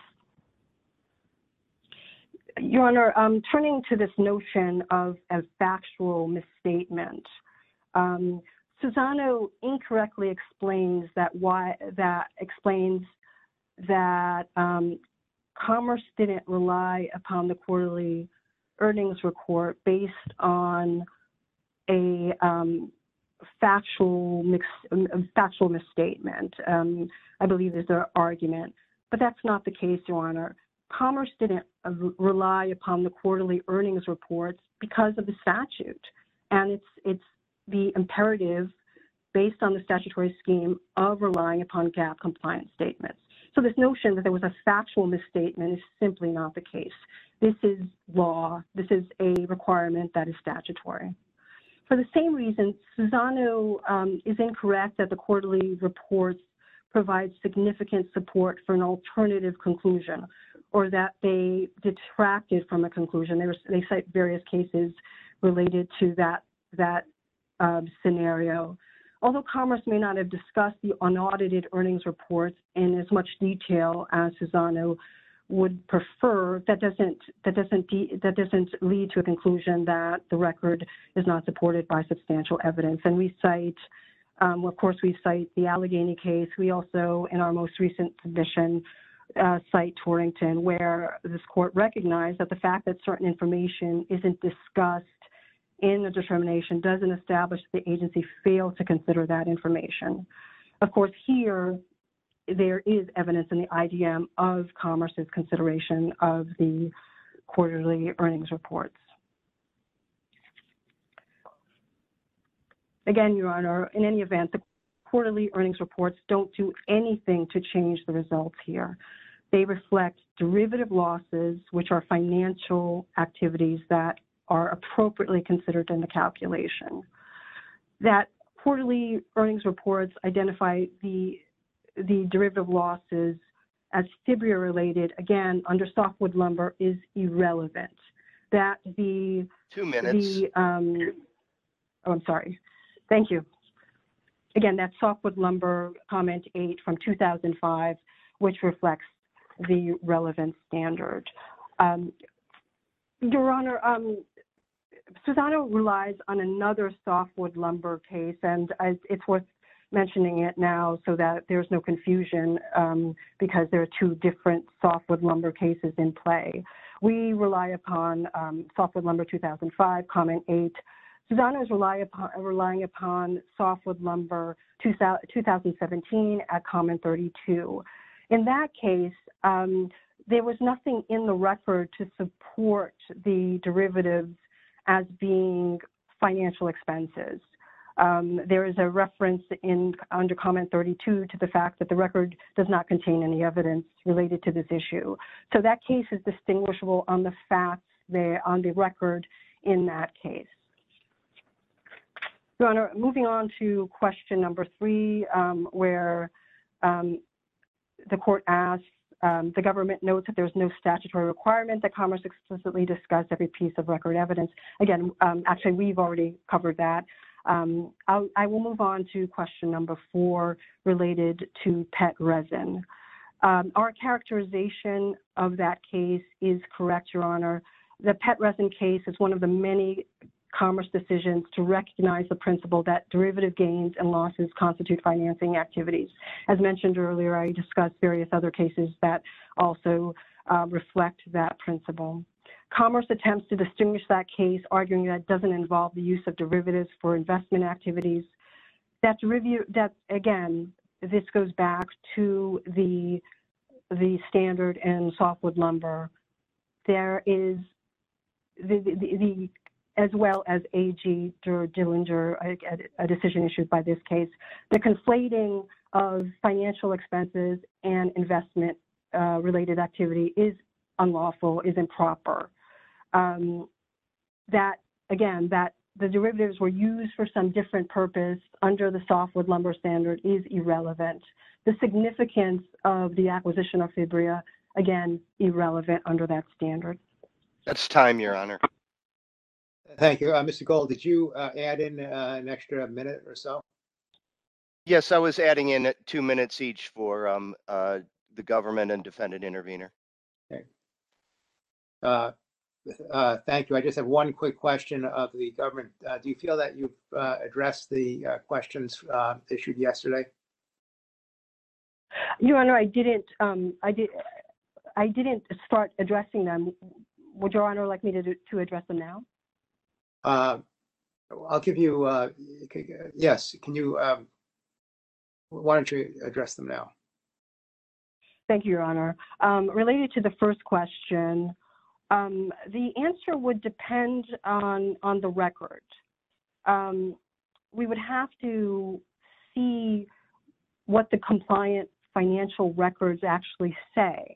Your Honor, um, turning to this notion of a factual misstatement, um, Suzano incorrectly explains that why that explains that um, Commerce didn't rely upon the quarterly earnings report based on a um, factual mix, factual misstatement. Um, I believe is their argument, but that's not the case, Your Honor. Commerce didn't uh, rely upon the quarterly earnings reports because of the statute, and it's it's the imperative based on the statutory scheme of relying upon GAAP compliant statements. So this notion that there was a factual misstatement is simply not the case. This is law. This is a requirement that is statutory. For the same reason, Suzano um, is incorrect that the quarterly reports provide significant support for an alternative conclusion, or that they detracted from a conclusion. They, were, they cite various cases related to that, that uh, scenario. Although Commerce may not have discussed the unaudited earnings reports in as much detail as Suzano would prefer, that doesn't that doesn't de that doesn't lead to a conclusion that the record is not supported by substantial evidence. And we cite, um, of course, we cite the Allegheny case. We also, in our most recent submission, uh, cite Torrington, where this court recognized that the fact that certain information isn't discussed in the determination doesn't establish the agency failed to consider that information. Of course, here, there is evidence in the I D M of Commerce's consideration of the quarterly earnings reports. Again, Your Honor, in any event, the quarterly earnings reports don't do anything to change the results here. They reflect derivative losses, which are financial activities that are appropriately considered in the calculation. That quarterly earnings reports identify the, the derivative losses as fibria related, again, under softwood lumber is irrelevant. That the- Two minutes. The, um, oh, I'm sorry. Thank you. Again, that softwood lumber comment eight from two thousand five, which reflects the relevant standard. Um, Your Honor, um, Suzano relies on another softwood lumber case, and I, it's worth mentioning it now so that there's no confusion um, because there are two different softwood lumber cases in play. We rely upon um, softwood lumber two thousand five, comment eight. Suzano is rely upon, relying upon softwood lumber two thousand seventeen at comment thirty-two. In that case, um, there was nothing in the record to support the derivatives as being financial expenses. Um, there is a reference in under comment thirty-two to the fact that the record does not contain any evidence related to this issue. So that case is distinguishable on the facts there on the record in that case. Your Honor, moving on to question number three, um, where um, the court asks, Um, the government notes that there's no statutory requirement that Commerce explicitly discuss every piece of record evidence. Again, um, actually, we've already covered that. Um, I'll, I will move on to question number four related to P E T resin. Um, our characterization of that case is correct, Your Honor. The P E T resin case is one of the many Commerce decisions to recognize the principle that derivative gains and losses constitute financing activities. As mentioned earlier, I discussed various other cases that also uh, reflect that principle. Commerce attempts to distinguish that case, arguing that it doesn't involve the use of derivatives for investment activities. That derivative, that again, this goes back to the the standard in softwood lumber. There is the the, the, the as well as A G Dillinger, a, a decision issued by this case, the conflating of financial expenses and investment uh, related activity is unlawful, is improper. Um, that, again, that the derivatives were used for some different purpose under the softwood lumber standard is irrelevant. The significance of the acquisition of Fibria, again, irrelevant under that standard. That's time, Your Honor. Thank you. Uh, Mister Gold, did you uh, add in uh, an extra minute or so? Yes, I was adding in two minutes each for um, uh, the government and defendant intervener. Okay. Uh, uh, thank you. I just have one quick question of the government. Uh, do you feel that you've uh, addressed the uh, questions uh, issued yesterday? Your Honor, I didn't. Um, I did. I didn't start addressing them. Would Your Honor like me to do, to address them now? Uh, I'll give you. Uh, yes. Can you? Um, why don't you address them now? Thank you, Your Honor. Um, related to the first question, um, the answer would depend on on the record. Um, we would have to see what the compliant financial records actually say,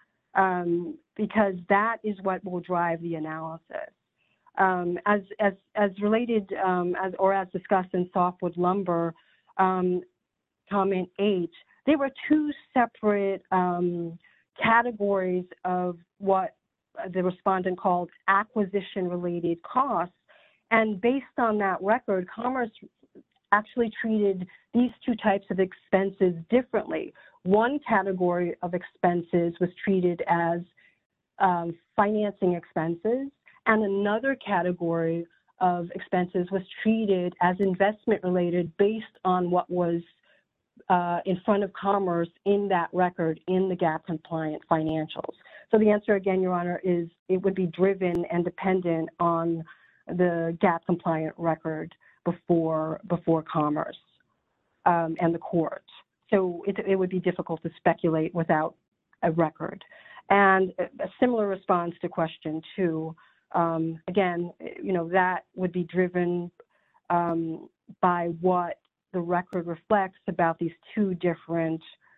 um, because that is what will drive the analysis. Um, as as as related um, as or as discussed in softwood lumber, um, comment H, there were two separate um, categories of what the respondent called acquisition-related costs, and based on that record, Commerce actually treated these two types of expenses differently. One category of expenses was treated as um, financing expenses, and another category of expenses was treated as investment related based on what was uh, in front of Commerce in that record in the GAAP compliant financials. So the answer again, Your Honor, is it would be driven and dependent on the GAAP compliant record before, before Commerce um, and the court. So it, it would be difficult to speculate without a record. And a similar response to question two, um, again, you know, that would be driven um, by what the record reflects about these two different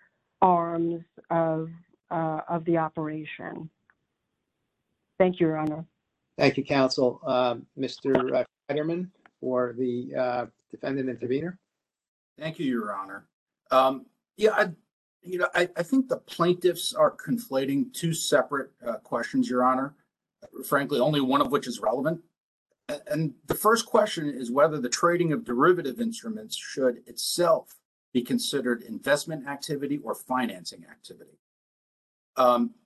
arms of, uh, of the operation. Thank you, Your Honor. Thank you, counsel. Um, Mister Schneiderman for the uh, defendant intervener. Thank you, Your Honor. Um, yeah, I, you know, I, I think the plaintiffs are conflating two separate uh, questions, Your Honor. Frankly, only one of which is relevant. And the first question is whether the trading of derivative instruments should itself be considered investment activity or financing activity. Um,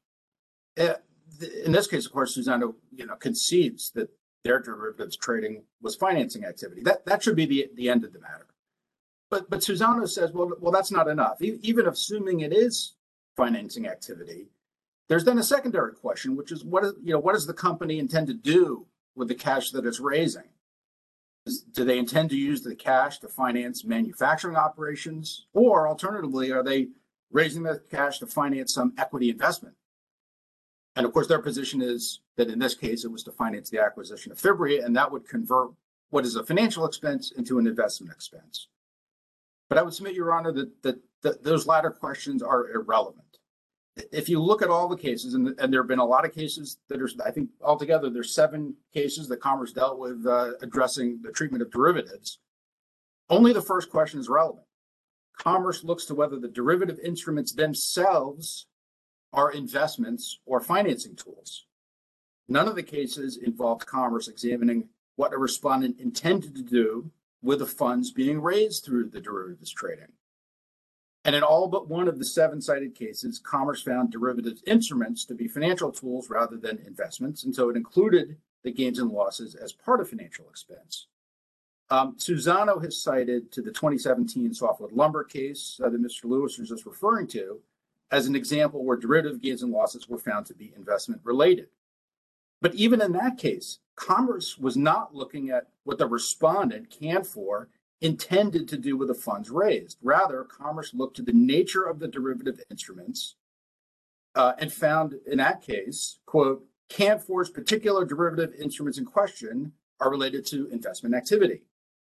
in this case, of course, Suzano, you know, concedes that their derivatives trading was financing activity. That that should be the, the end of the matter. But but Suzano says, well, well, that's not enough. Even assuming it is financing activity, there's then a secondary question, which is what is you know what does the company intend to do with the cash that it's raising? Is, do they intend to use the cash to finance manufacturing operations, or alternatively, are they raising the cash to finance some equity investment? And of course, their position is that in this case, it was to finance the acquisition of Fibria, and that would convert what is a financial expense into an investment expense. But I would submit, Your Honor, that, that, that those latter questions are irrelevant. If you look at all the cases, and, and there have been a lot of cases that are, I think altogether, there's seven cases that Commerce dealt with uh, addressing the treatment of derivatives. Only the first question is relevant. Commerce looks to whether the derivative instruments themselves are investments or financing tools. None of the cases involved Commerce examining what a respondent intended to do with the funds being raised through the derivatives trading. And in all but one of the seven cited cases, Commerce found derivatives instruments to be financial tools rather than investments. And so it included the gains and losses as part of financial expense. Um, Suzano has cited to the twenty seventeen softwood lumber case uh, that Mister Lewis was just referring to as an example where derivative gains and losses were found to be investment related. But even in that case, Commerce was not looking at what the respondent, Canfor, intended to do with the funds raised. Rather, Commerce looked to the nature of the derivative instruments uh, and found in that case, quote, Canfor's particular derivative instruments in question are related to investment activity.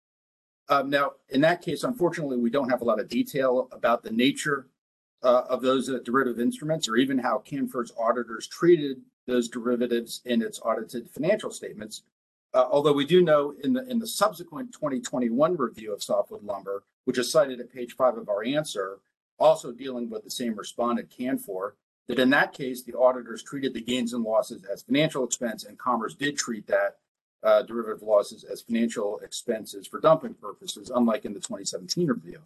Um, now, in that case, unfortunately, we don't have a lot of detail about the nature uh, of those uh, derivative instruments or even how Canfor's auditors treated those derivatives in its audited financial statements. Uh, although we do know in the in the subsequent twenty twenty-one review of softwood lumber, which is cited at page five of our answer, also dealing with the same respondent, Canfor, that in that case, the auditors treated the gains and losses as financial expense, and Commerce did treat that uh, derivative losses as financial expenses for dumping purposes, unlike in the twenty seventeen review.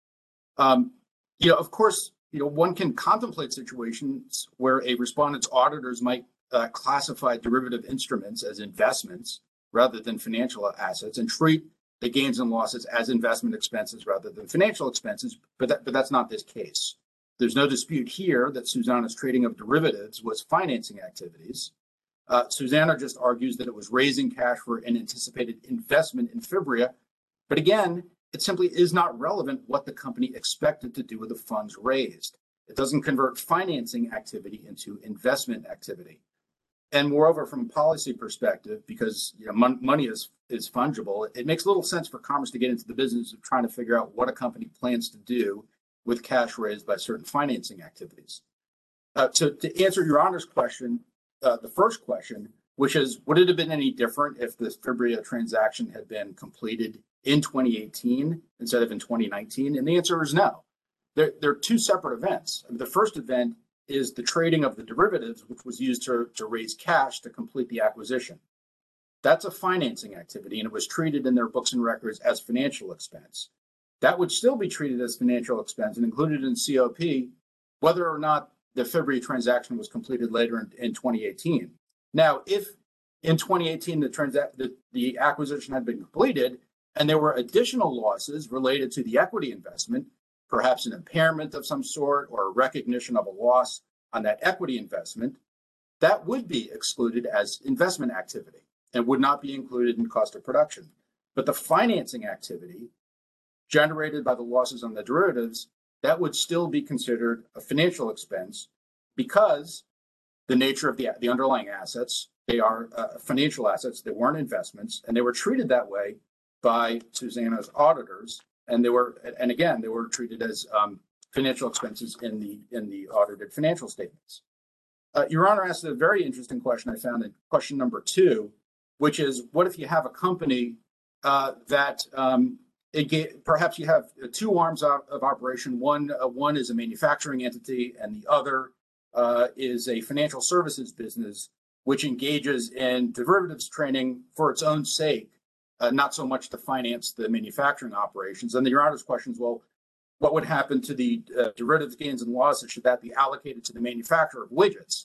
Um, you know, of course, you know, one can contemplate situations where a respondent's auditors might uh, classify derivative instruments as investments rather than financial assets and treat the gains and losses as investment expenses rather than financial expenses, but, that, but that's not this case. There's no dispute here that Suzano's trading of derivatives was financing activities. Uh, Suzano just argues that it was raising cash for an anticipated investment in Fibria, but again, it simply is not relevant what the company expected to do with the funds raised. It doesn't convert financing activity into investment activity. And moreover, from a policy perspective, because you know, mon- money is, is fungible, it makes little sense for Commerce to get into the business of trying to figure out what a company plans to do with cash raised by certain financing activities. Uh, to, to answer your Honor's question, uh, the first question, which is, would it have been any different if the Fibria transaction had been completed in twenty eighteen instead of in twenty nineteen? And the answer is no. They're, they're two separate events. I mean, the first event is the trading of the derivatives, which was used to, to raise cash to complete the acquisition. That's a financing activity, and it was treated in their books and records as financial expense. That would still be treated as financial expense and included in C O P, whether or not the Fibria transaction was completed later in, in twenty eighteen. Now, if in twenty eighteen the, transa- the, the acquisition had been completed and there were additional losses related to the equity investment, perhaps an impairment of some sort or a recognition of a loss on that equity investment, that would be excluded as investment activity and would not be included in cost of production. But the financing activity generated by the losses on the derivatives, that would still be considered a financial expense because the nature of the, the underlying assets, they are uh, financial assets, they weren't investments, and they were treated that way by Suzano's auditors. And they were, and again, they were treated as um, financial expenses in the in the audited financial statements. Uh, Your Honor asked a very interesting question I found in question number two, which is, what if you have a company uh, that um, it get, perhaps you have two arms of, of operation. One uh, one is a manufacturing entity, and the other uh, is a financial services business, which engages in derivatives trading for its own sake. Uh, not so much to finance the manufacturing operations. And the Your Honor's question is, well, what would happen to the uh, derivative gains and losses? Should that be allocated to the manufacturer of widgets?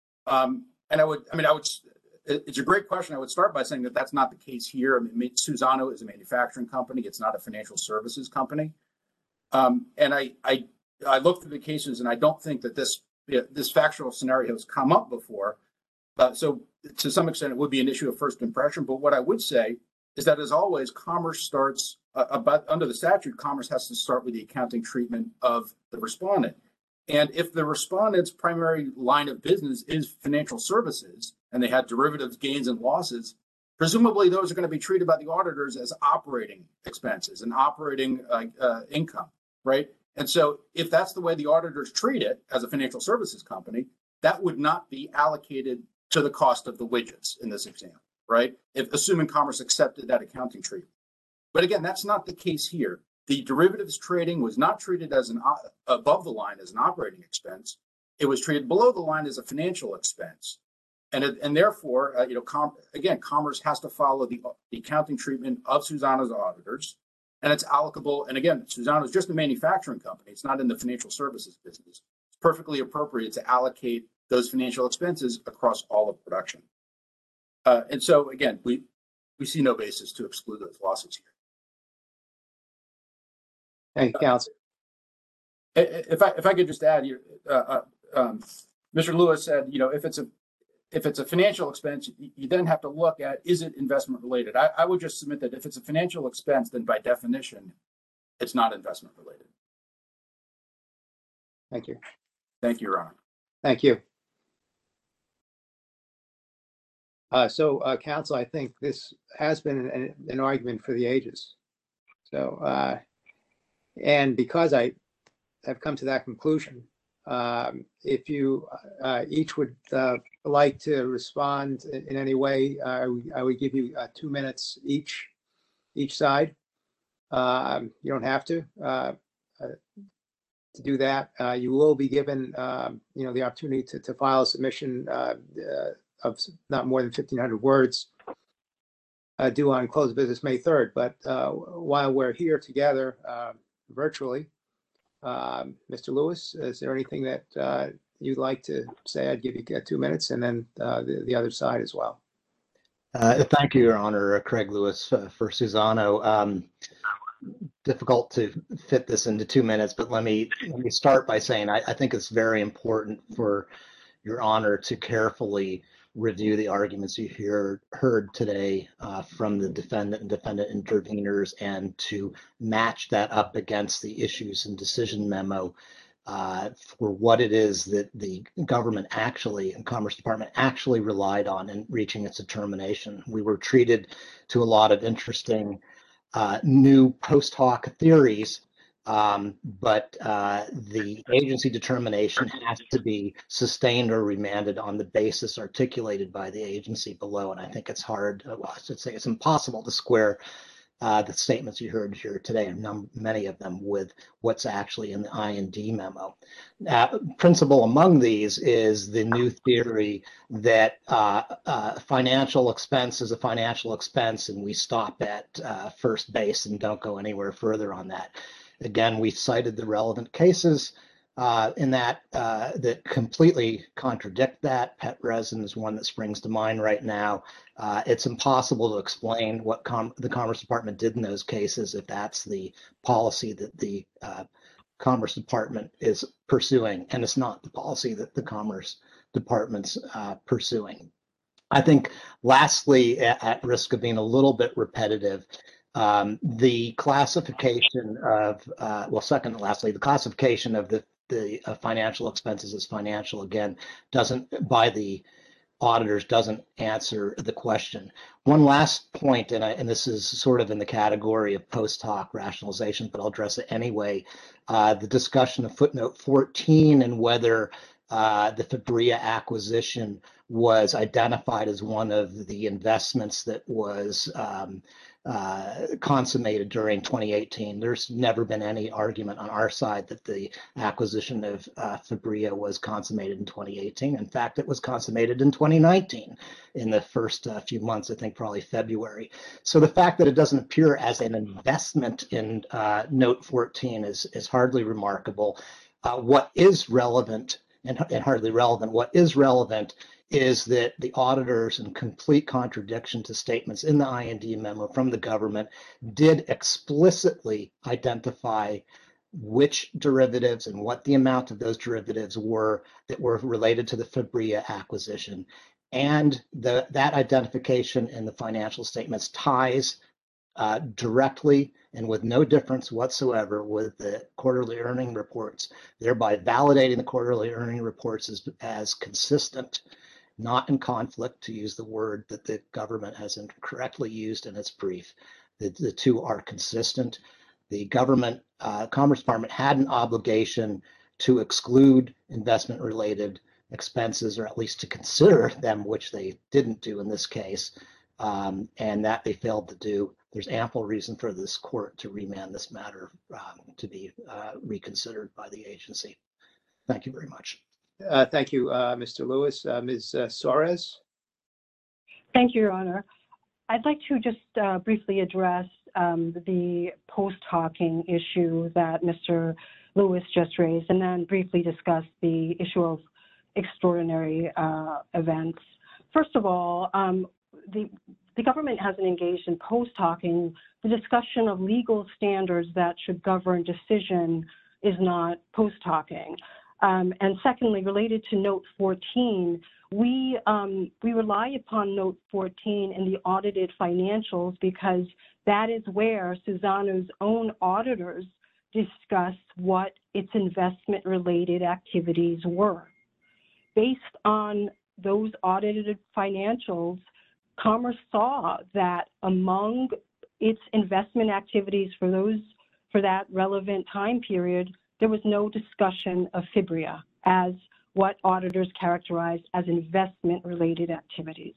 Um, and I would, I mean, I would, it's a great question. I would start by saying that that's not the case here. I mean, Suzano is a manufacturing company. It's not a financial services company. Um, and I, I, I looked through the cases, and I don't think that this, this factual scenario has come up before. Uh, so to some extent, it would be an issue of first impression. But what I would say is that, as always, Commerce starts uh, about under the statute. Commerce has to start with the accounting treatment of the respondent, and if the respondent's primary line of business is financial services, and they had derivatives gains and losses, presumably those are going to be treated by the auditors as operating expenses and operating uh, uh, income, right? And so, if that's the way the auditors treat it as a financial services company, that would not be allocated to the cost of the widgets in this example. Right? If assuming Commerce accepted that accounting treatment. But again, that's not the case here. The derivatives trading was not treated as an uh, above the line as an operating expense. It was treated below the line as a financial expense. And, it, and therefore, uh, you know, com- again, Commerce has to follow the, the accounting treatment of Suzano's auditors, and it's allocable. And again, Suzano is just a manufacturing company. It's not in the financial services business. It's perfectly appropriate to allocate those financial expenses across all of production. Uh, and so again, we, we see no basis to exclude those losses here. Thank you, counsel. If I if I could just add here, uh, uh, um, Mister Lewis said, you know, if it's a if it's a financial expense, you then have to look at, is it investment related? I, I would just submit that if it's a financial expense, then by definition, it's not investment related. Thank you. Thank you, Your Honor. Thank you. Uh, so, uh, counsel, I think this has been an, an argument for the ages. So, uh, and because I have come to that conclusion, um, if you uh, each would uh, like to respond in, in any way, uh, I, would, I would give you uh, two minutes each, each side. Um, you don't have to uh, uh, to do that. Uh, you will be given, um, you know, the opportunity to, to file a submission uh, uh, of not more than fifteen hundred words uh, due on close of business May third. But uh, while we're here together uh, virtually, um, Mister Lewis, is there anything that uh, you'd like to say? I'd give you uh, two minutes, and then uh, the, the other side as well. Uh, thank you, Your Honor, uh, Craig Lewis uh, for Susano. Um, difficult to fit this into two minutes, but let me let me start by saying I, I think it's very important for Your Honor to carefully review the arguments you hear, heard today uh, from the defendant and defendant interveners, and to match that up against the issues and decision memo uh, for what it is that the government actually and Commerce Department actually relied on in reaching its determination. We were treated to a lot of interesting uh, new post hoc theories, Um, but uh, the agency determination has to be sustained or remanded on the basis articulated by the agency below. And I think it's hard, well, I should say it's impossible to square uh, the statements you heard here today, and num- many of them, with what's actually in the I and D memo. Uh, principal among these is the new theory that uh, uh, financial expense is a financial expense, and we stop at uh, first base and don't go anywhere further on that. Again, we cited the relevant cases uh, in that uh, that completely contradict that. Pet resin is one that springs to mind right now. Uh, it's impossible to explain what com- the Commerce Department did in those cases if that's the policy that the uh, Commerce Department is pursuing, and it's not the policy that the Commerce Department's uh, pursuing. I think, lastly, at, at risk of being a little bit repetitive, Um, the classification of, uh, well, second and lastly, the classification of the, the uh, financial expenses as financial, again, doesn't, by the auditors, doesn't answer the question. One last point, and, I, and this is sort of in the category of post hoc rationalization, but I'll address it anyway. Uh, the discussion of footnote fourteen and whether uh, the Fabria acquisition was identified as one of the investments that was um, uh, consummated during twenty eighteen. There's never been any argument on our side that the acquisition of uh, Fabria was consummated in twenty eighteen. In fact, it was consummated in twenty nineteen, in the first uh, few months, I think probably February. So the fact that it doesn't appear as an investment in uh, note fourteen is, is hardly remarkable. Uh, what is relevant, and, and hardly relevant, what is relevant is that the auditors, in complete contradiction to statements in the I and D memo from the government, did explicitly identify which derivatives and what the amount of those derivatives were that were related to the Fabria acquisition. And the, that identification in the financial statements ties uh, directly and with no difference whatsoever with the quarterly earning reports, thereby validating the quarterly earning reports as, as consistent, not in conflict, to use the word that the government has incorrectly used in its brief. The, the two are consistent. The government, uh, Commerce Department had an obligation to exclude investment-related expenses, or at least to consider them, which they didn't do in this case, um, and that they failed to do. There's ample reason for this court to remand this matter um, to be uh, reconsidered by the agency. Thank you very much. Uh, thank you, uh, Mister Lewis. Uh, Miz Uh, Suarez? Thank you, Your Honor. I'd like to just uh, briefly address um, the post-hocking issue that Mister Lewis just raised, and then briefly discuss the issue of extraordinary uh, events. First of all, um, the, the government hasn't engaged in post-talking. The discussion of legal standards that should govern decision is not post-talking. Um, and secondly, related to Note fourteen, we, um, we rely upon Note fourteen in the audited financials because that is where Suzano's own auditors discuss what its investment-related activities were. Based on those audited financials, Commerce saw that among its investment activities for those for that relevant time period, there was no discussion of FIBRIA as what auditors characterized as investment-related activities.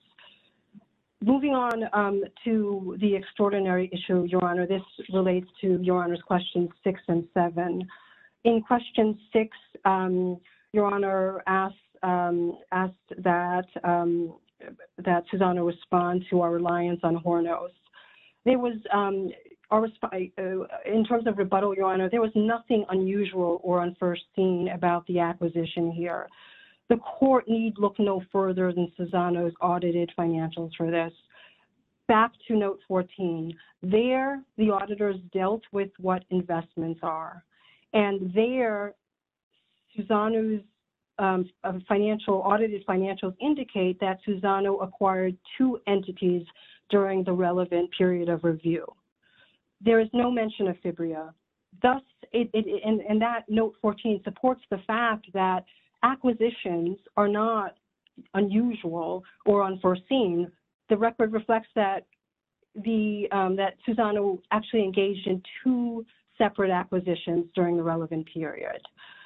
Moving on um, to the extraordinary issue, Your Honor, this relates to Your Honor's questions six and seven. In question six, um, Your Honor asked, um, asked that, um, that Suzano respond to our reliance on Hornos. There was, um, our, uh, in terms of rebuttal, Your Honor, there was nothing unusual or unforeseen about the acquisition here. The court need look no further than Suzano's audited financials for this. Back to Note fourteen, there the auditors dealt with what investments are. And there, Suzano's um, financial, audited financials indicate that Suzano acquired two entities during the relevant period of review. There is no mention of FIBRIA. Thus, it, it, and, and that Note fourteen supports the fact that acquisitions are not unusual or unforeseen. The record reflects that the um, that Suzano actually engaged in two separate acquisitions during the relevant period.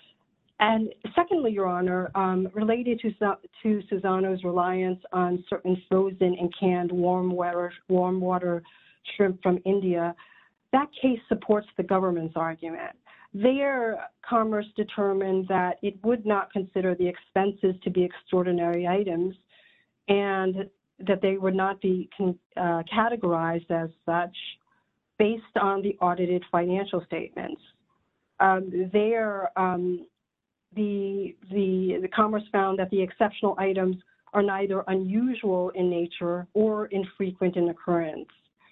And secondly, Your Honor, um, related to, to Suzano's reliance on certain frozen and canned warm water, warm water shrimp from India, that case supports the government's argument. There, Commerce determined that it would not consider the expenses to be extraordinary items and that they would not be uh, categorized as such based on the audited financial statements. Um, there, um, the, the, the Commerce found that the exceptional items are neither unusual in nature or infrequent in occurrence,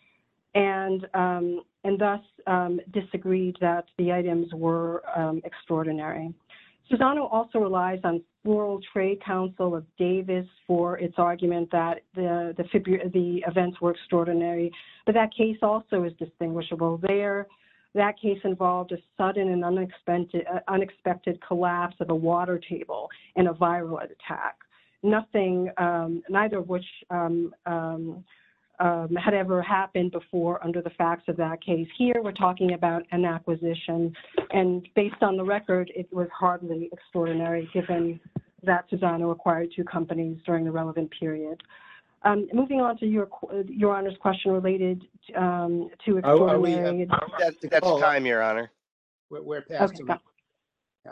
and, um, and thus um, disagreed that the items were um, extraordinary. Suzano also relies on Floral Trade Council of Davis for its argument that the, the, the events were extraordinary, but that case also is distinguishable. There, that case involved a sudden and unexpected, uh, unexpected collapse of a water table and a viral attack. Nothing, um, neither of which um, um, um, had ever happened before under the facts of that case. Here, we're talking about an acquisition, and based on the record, it was hardly extraordinary given that Suzano acquired two companies during the relevant period. Um, moving on to your your Honor's question related um, to extraordinary. Are, are we, uh, That, that's time, Your Honor. We're, we're past. Okay, the, yeah.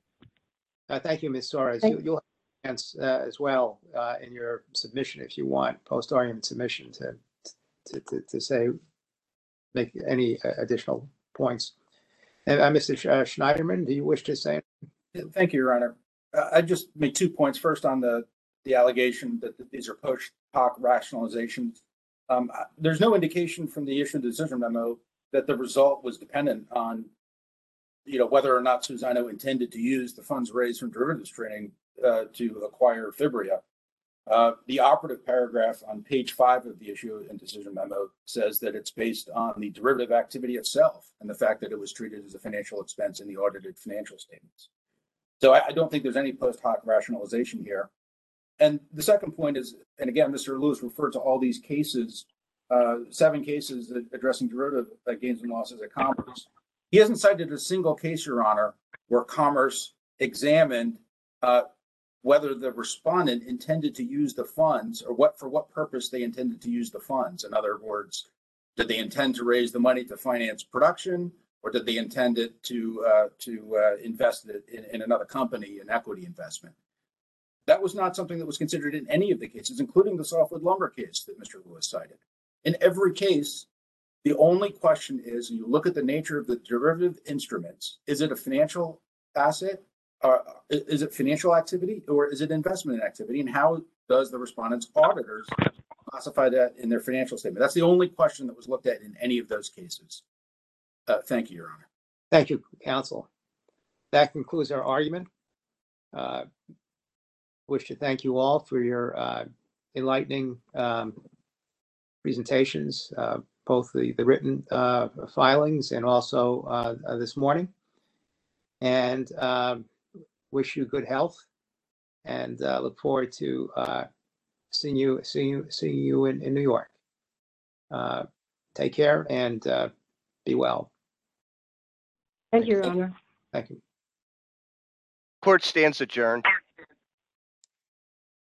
Uh, thank you, Miz Soares. Thank You, you'll have a chance uh, as well uh, in your submission if you want, post-argument submission to to, to to say make any uh, additional points. And uh, Mister Sch uh, Schneiderman, do you wish to say anything? Thank you, Your Honor. Uh, I just make two points. First, on the the allegation that these are post hoc rationalizations. Um, there's no indication from the issue of the decision memo that the result was dependent on, you know, whether or not Suzano intended to use the funds raised from derivatives trading uh, to acquire FIBRIA. Uh, the operative paragraph on page five of the issue and decision memo says that it's based on the derivative activity itself and the fact that it was treated as a financial expense in the audited financial statements. So I, I don't think there's any post hoc rationalization here. And the second point is, and again, Mister Lewis referred to all these cases, uh, seven cases addressing derivative uh, gains and losses at Commerce. He hasn't cited a single case, Your Honor, where Commerce examined uh, whether the respondent intended to use the funds or what for what purpose they intended to use the funds. In other words, did they intend to raise the money to finance production, or did they intend it to uh, to uh, invest it in, in another company, an equity investment? That was not something that was considered in any of the cases, including the softwood lumber case that Mister Lewis cited. In every case, the only question is, and you look at the nature of the derivative instruments, is it a financial asset? Uh, is it financial activity, or is it investment activity? And how does the respondent's auditors classify that in their financial statement. That's the only question that was looked at in any of those cases. Uh, thank you, Your Honor. Thank you, counsel. That concludes our argument. Uh, wish to thank you all for your uh, enlightening um, presentations, uh, both the, the written uh, filings and also uh, uh, this morning. And um, wish you good health, and uh, look forward to uh, seeing you, seeing you, seeing you in, in New York. Uh, take care and uh, be well. Thank you, Your Honor. Thank you. Court stands adjourned.